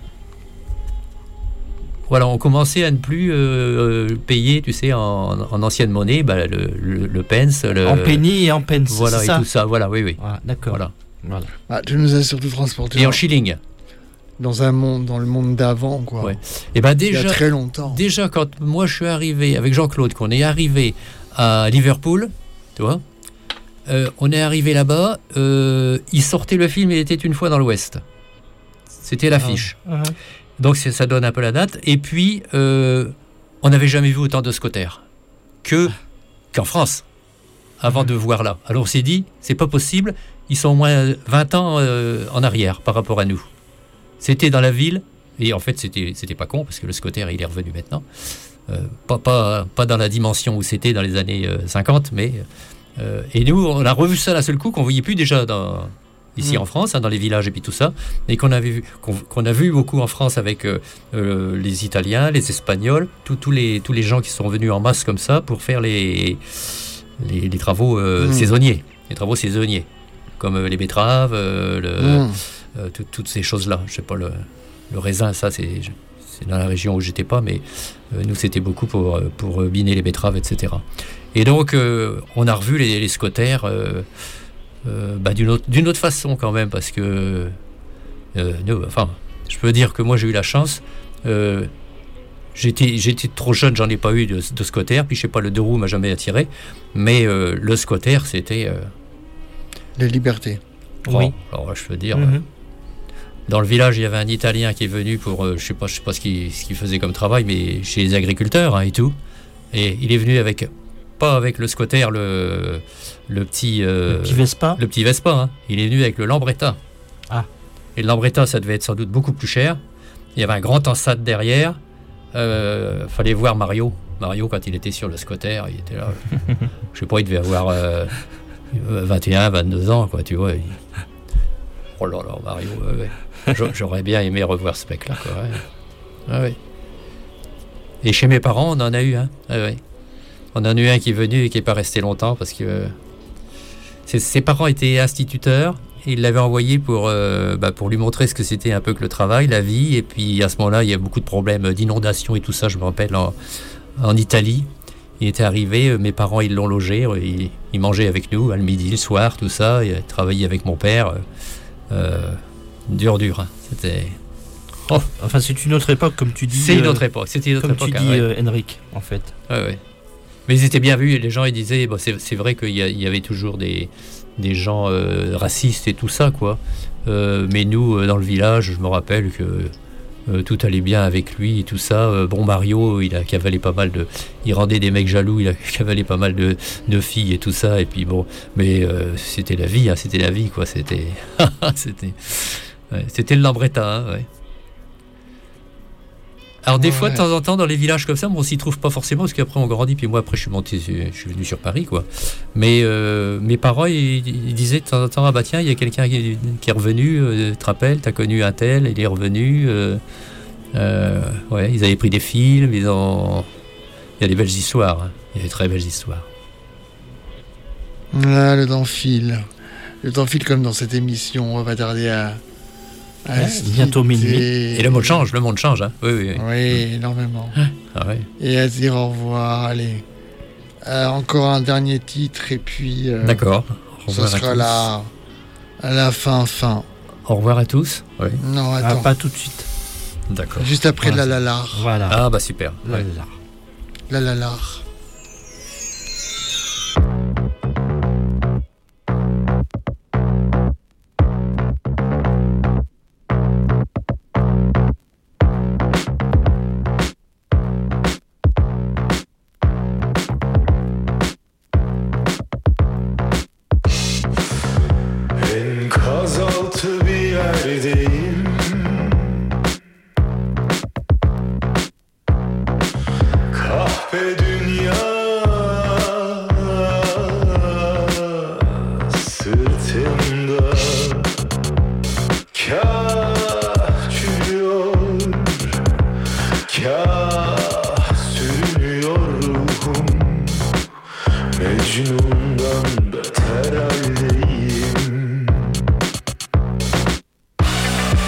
voilà, on commençait à ne plus euh, payer, tu sais, en, en ancienne monnaie, bah, le, le, le pence, le, En penny et en pence, voilà, c'est et ça tout ça, voilà, oui, oui, Voilà, d'accord. voilà. Voilà. Ah, tu nous as surtout transporté Et dans, en shilling. dans un monde, dans le monde d'avant, quoi. Ouais. Et ben Il y a déjà, très longtemps. déjà quand moi je suis arrivé avec Jean-Claude, qu'on est arrivé à Liverpool, tu vois, euh, on est arrivé là-bas, euh, il sortait le film, il était une fois dans l'Ouest. C'était l'affiche. Ah, Donc c'est- ça donne un peu la date. Et puis, euh, on n'avait jamais vu autant de scooters que, qu'en France, avant de voir là. Alors on s'est dit, c'est pas possible, ils sont au moins vingt ans euh, en arrière par rapport à nous. C'était dans la ville, et en fait c'était, c'était pas con, parce que le scooter il est revenu maintenant. Euh, pas, pas, pas dans la dimension où c'était dans les années euh, cinquante, mais... euh, et nous, on a revu ça d'un seul coup, qu'on voyait plus déjà dans... ici Mm. en France, hein, dans les villages et puis tout ça, et qu'on avait vu, qu'on, qu'on a vu beaucoup en France avec euh, euh, les Italiens, les Espagnols, tous tous les, tous les gens qui sont venus en masse comme ça pour faire les, les, les travaux euh, Mm. saisonniers, les travaux saisonniers, comme euh, les betteraves, euh, le, Mmh. euh, tout- toutes ces choses-là. Je sais pas, le, le raisin, ça c'est, je- c'est dans la région où j'étais pas, mais euh, nous c'était beaucoup pour, euh, pour biner les betteraves, et cetera. Et donc euh, on a revu les, les scooters euh, euh, bah, d'une autre, d'une autre façon quand même, parce que euh, nous, enfin, je peux dire que moi j'ai eu la chance. Euh, j'étais, j'étais trop jeune, j'en ai pas eu de, de squatter. Puis je sais pas, le deux roues m'a jamais attiré. Mais euh, le squatter, c'était. Euh, La liberté. Oui. oh, alors je peux dire. Mhm. euh, Dans le village, il y avait un Italien qui est venu pour, euh, je sais pas, je sais pas ce qu'il, ce qu'il faisait comme travail, mais chez les agriculteurs hein, et tout. Et il est venu avec, pas avec le squatter, le, le petit, euh, Le petit Vespa. le petit Vespa. Hein. Il est venu avec le Lambretta. Ah. Et le Lambretta, ça devait être sans doute beaucoup plus cher. Il y avait un grand Ansat derrière. Euh, fallait voir Mario. Mario, quand il était sur le squatter, il était là. Je sais pas, il devait avoir euh, vingt et un, vingt-deux ans, quoi, tu vois. Il... Oh là là, Mario, ouais, ouais. J'a- J'aurais bien aimé revoir ce mec-là, quoi. Ouais. Ah ouais. Et chez mes parents, on en a eu un. Ah ouais. On en a eu un qui est venu et qui n'est pas resté longtemps parce que euh, ses, ses parents étaient instituteurs. Et il l'avait envoyé pour, euh, bah, pour lui montrer ce que c'était un peu que le travail, la vie. Et puis à ce moment-là, il y a beaucoup de problèmes d'inondation et tout ça. Je me rappelle en, en Italie. Il était arrivé, euh, mes parents ils l'ont logé. euh, Il, il mangeait avec nous, hein, le midi, le soir, tout ça. Il travaillait avec mon père. euh, euh, dur, dur. Hein. C'était. Oh, Enfin, c'est une autre époque, comme tu dis. c'est une euh, autre époque. C'était une autre Comme époque. tu hein, dis, ouais. euh, Henrik, en fait. Ouais, ouais. Mais ils étaient bien vus, et les gens ils disaient, bon, c'est, c'est vrai qu'il y, a- il y avait toujours des, des gens euh, racistes et tout ça, quoi. Euh, mais nous, euh, dans le village, je me rappelle que euh, tout allait bien avec lui et tout ça. Euh, bon, Mario, il a cavalé pas mal de... Il rendait des mecs jaloux, il a cavalé pas mal de, de filles et tout ça. Et puis bon, mais euh, c'était la vie, hein, c'était la vie, quoi. C'était... c'était... ouais, c'était le Lambretta, hein, ouais. Alors des Ouais. fois, de temps en temps, dans les villages comme ça, bon, on s'y trouve pas forcément parce qu'après on grandit. Puis moi, après, je suis monté, je suis venu sur Paris, quoi. Mais euh, mes parents, ils, ils disaient de temps en temps, ah bah tiens, il y a quelqu'un qui, qui est revenu. Euh, tu te rappelles, t'as connu un tel, il est revenu. Euh, euh, ouais, ils avaient pris des films, ils ont. Il y a des belles histoires. Hein. Il y a des très belles histoires. Là, le temps file. Le temps file comme dans cette émission. On va tarder à. à Ouais, se bientôt quitter. minuit. Et le monde change, le monde change. Hein. Oui, oui, oui. Oui, énormément. Ah, ouais. Et à se dire au revoir. Allez. Euh, encore un dernier titre et puis. euh, D'accord. Au Ce revoir à sera tous. là. À la fin, fin. Au revoir à tous. Oui. Non, Ah, attends. pas tout de suite. D'accord. Juste après Voilà. la lalar. Voilà. Ah bah super. Là, Ouais. là. La lalar. Enkazaltı bir yerdeyim. Kahpe dünya sırtımda kâh çürüyor, kâh sürünüyor ruhum. Mecnun'dan beter haldeyim.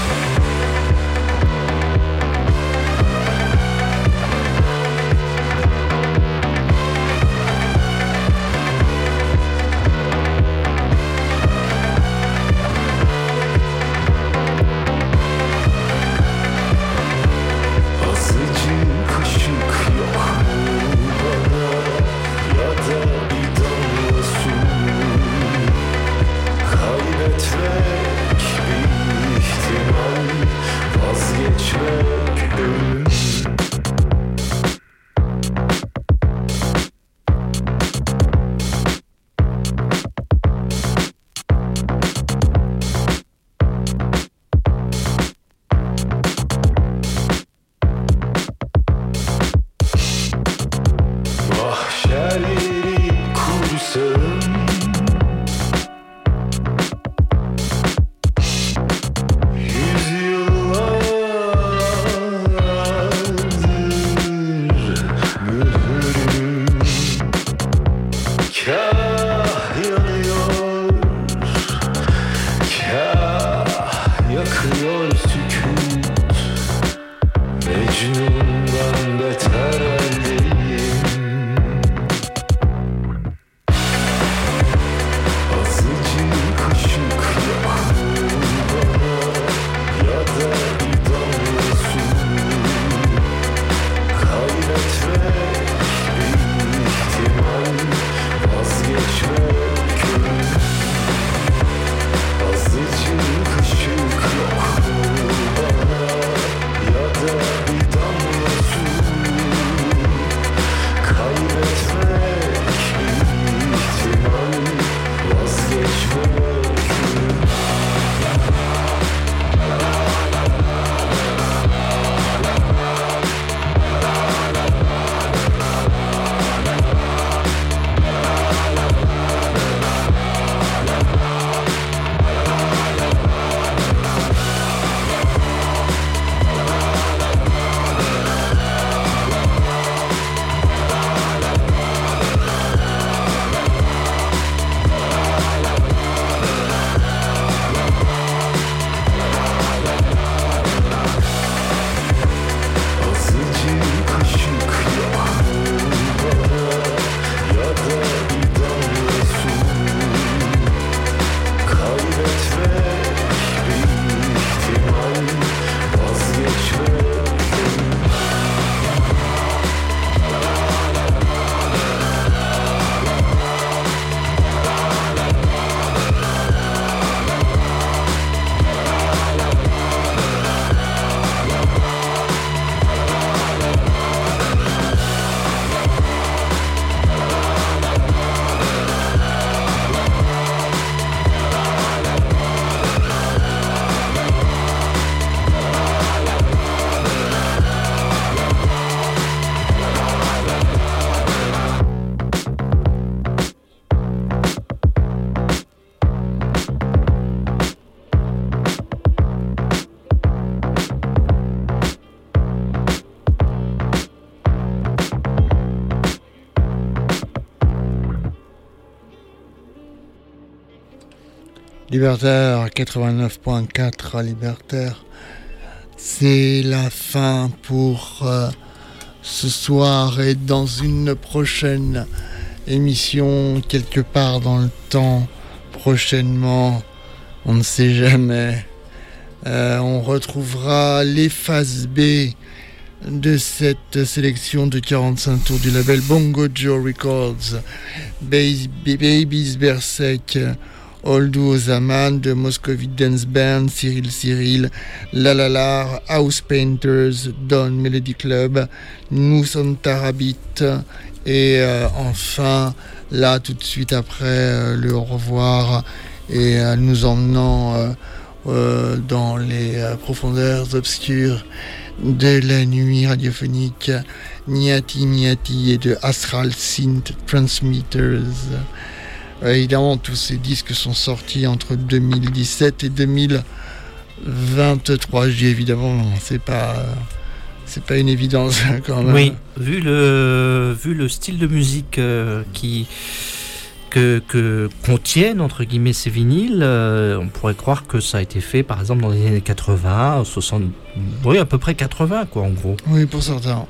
Libertaire quatre-vingt-neuf point quatre, Libertaire. C'est la fin pour euh, ce soir et dans une prochaine émission, quelque part dans le temps, prochainement, on ne sait jamais, euh, on retrouvera les phases B de cette sélection de quarante-cinq tours du label Bongo Joe Records, Babies, Babies Berserk, Oldou Ozaman, de Moscovite Dance Band, Cyril Cyril, Lalalar, House Painters, Don Melody Club, Nous sommes Tarabit, et euh, enfin, là tout de suite après euh, le au revoir, et euh, nous emmenant euh, euh, dans les euh, profondeurs obscures de la nuit radiophonique, Niati Niati et de Astral Synth Transmitters. Euh, évidemment, tous ces disques sont sortis entre deux mille dix-sept et deux mille vingt-trois. Je dis évidemment, c'est pas, c'est pas une évidence quand même. Oui, vu le, vu le style de musique euh, qui, que, que contiennent entre guillemets ces vinyles, euh, on pourrait croire que ça a été fait par exemple dans les années quatre-vingts, soixante, oui à peu près quatre-vingts quoi en gros. Oui, pour certains.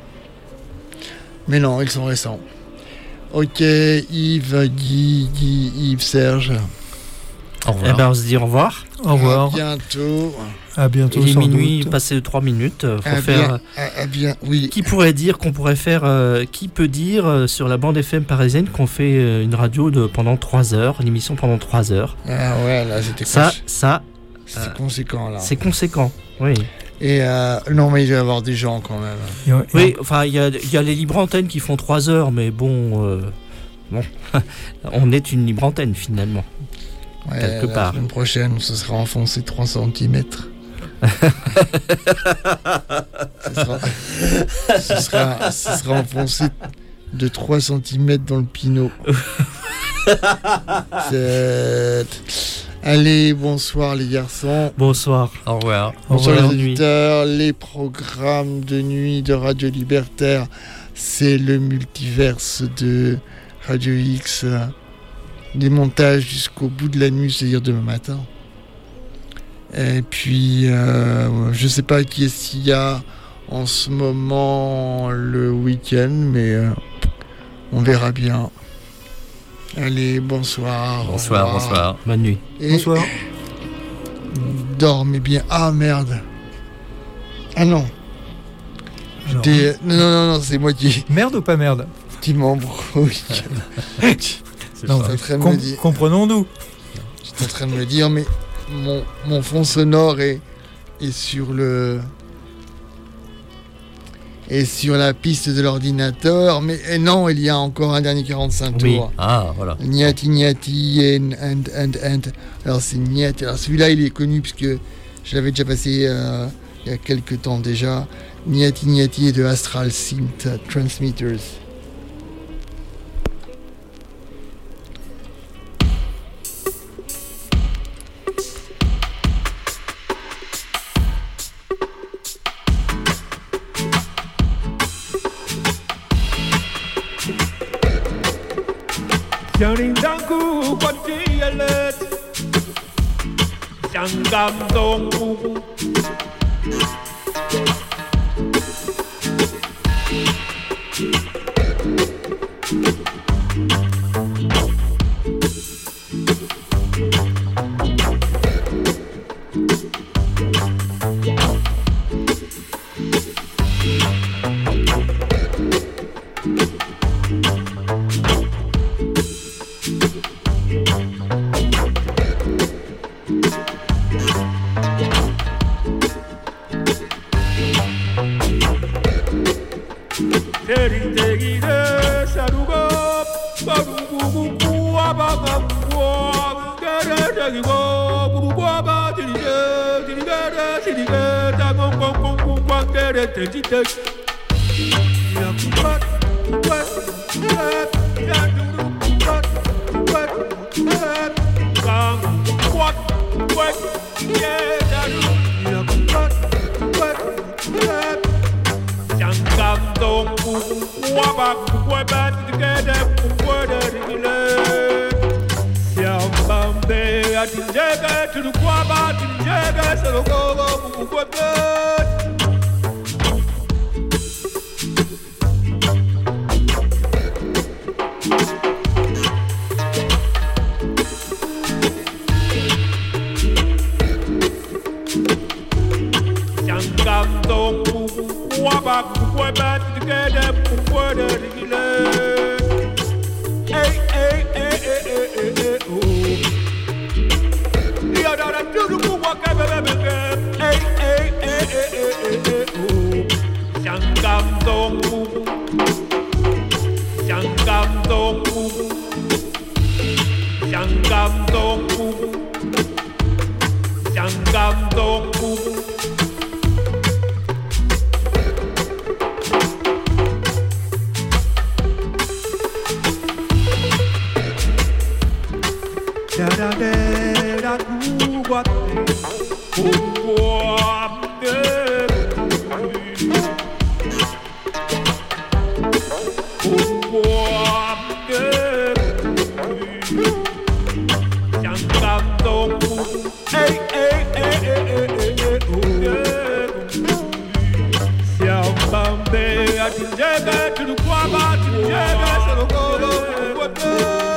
Mais non, ils sont récents. Ok, Yves, Guy, Guy, Yves, Serge. Au revoir. Eh ben on se dit au revoir. Au revoir. À bientôt. À bientôt. Il est sans minuit, doute. passé de trois minutes. Faut À faire. bien, à, à bien, oui. Qui pourrait dire qu'on pourrait faire, euh, qui peut dire euh, sur la bande F M parisienne qu'on fait euh, une radio de pendant trois heures, une émission pendant trois heures. Ah ouais, là, c'était Ça, cons- ça, c'est euh, conséquent, là. c'est conséquent. Oui. Et euh, non, mais il doit y avoir des gens quand même. Et- et- Oui, enfin, il y a, il y a les libres antennes qui font trois heures, mais bon, euh, bon, on est une libre antenne finalement. Ouais, Quelque la part. semaine prochaine, ce sera enfoncé trois centimètres. ce, sera, ce, sera, ce sera enfoncé de trois centimètres dans le pinot. C'est... Allez, bonsoir les garçons. Bonsoir. Au revoir. Au Bonsoir revoir. les auditeurs. Les programmes de nuit de Radio Libertaire, c'est le multiverse de Radio X. Des montages jusqu'au bout de la nuit, c'est-à-dire demain matin. Et puis, euh, je sais pas qui est-ce qu'il y a en ce moment le week-end, mais euh, on verra bien. Allez, bonsoir. au Bonsoir, revoir. bonsoir. Bonne nuit. Et Bonsoir. dormez bien. Ah merde. Ah non. Alors, T'es- Non, non, non, non, c'est moi qui, merde ou pas merde? qui m'embrouille. Non, J'étais en train de com- me dire- comprenons-nous. J'étais en train de me dire, mais mon, mon fond sonore est, est sur le. est sur la piste de l'ordinateur, mais et non, il y a encore un dernier quarante-cinq Oui. tours. Ah, voilà. Niati Niati and, and, and, and. Alors c'est Niati. Alors celui-là, il est connu puisque je l'avais déjà passé euh, il y a quelques temps déjà. Niati Niati et de Astral Synth Transmitters. Channing Dangu Quantialet Sangam Dong Terindegire Sarugo Barugu Kuabaga Gere Buruguaba Dirige Dirige Dirige Tagong Kong Kong Kong Kong Gere Tejite Yakubat Kubat Kubat Yaduru Kubat Kubat Kubat Kang Kubat Kubat Yedaru Yakubat Kubat Kubat Sangam dong wabak wabat together word it Siam bambe atinjeke tulikwaba atinjeke selogogo mukwete. Shangam waba kukweba tikede kukwede digile. Hey hey hey hey hey hey hey oh. Ya da da du du kuwaka bebe bebe. Hey hey hey hey hey hey hey oh. Shangam dongu, shangam dongu, shangam dongu, shangam dongu. Da da da da do what they want to do. Want to do. Shangam dongu, hey hey hey hey hey hey oh. Shambambe atinjeke tulikwaba atinjeke selogogo mukwete.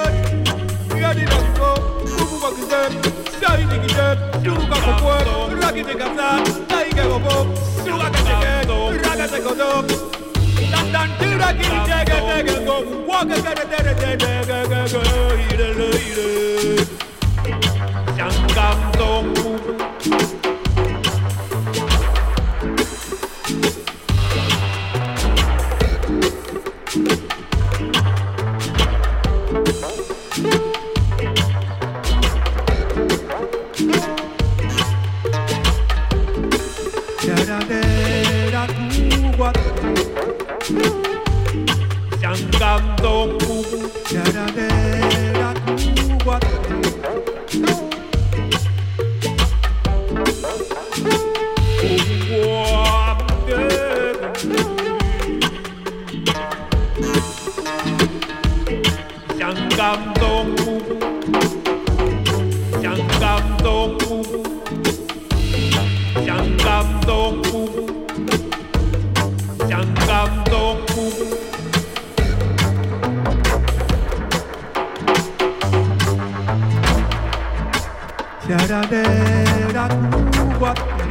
Shangam dongu, da da da do what they want to do. Shangam dongu, shangam dongu, shangam dongu, shangam dongu. Da da da da do what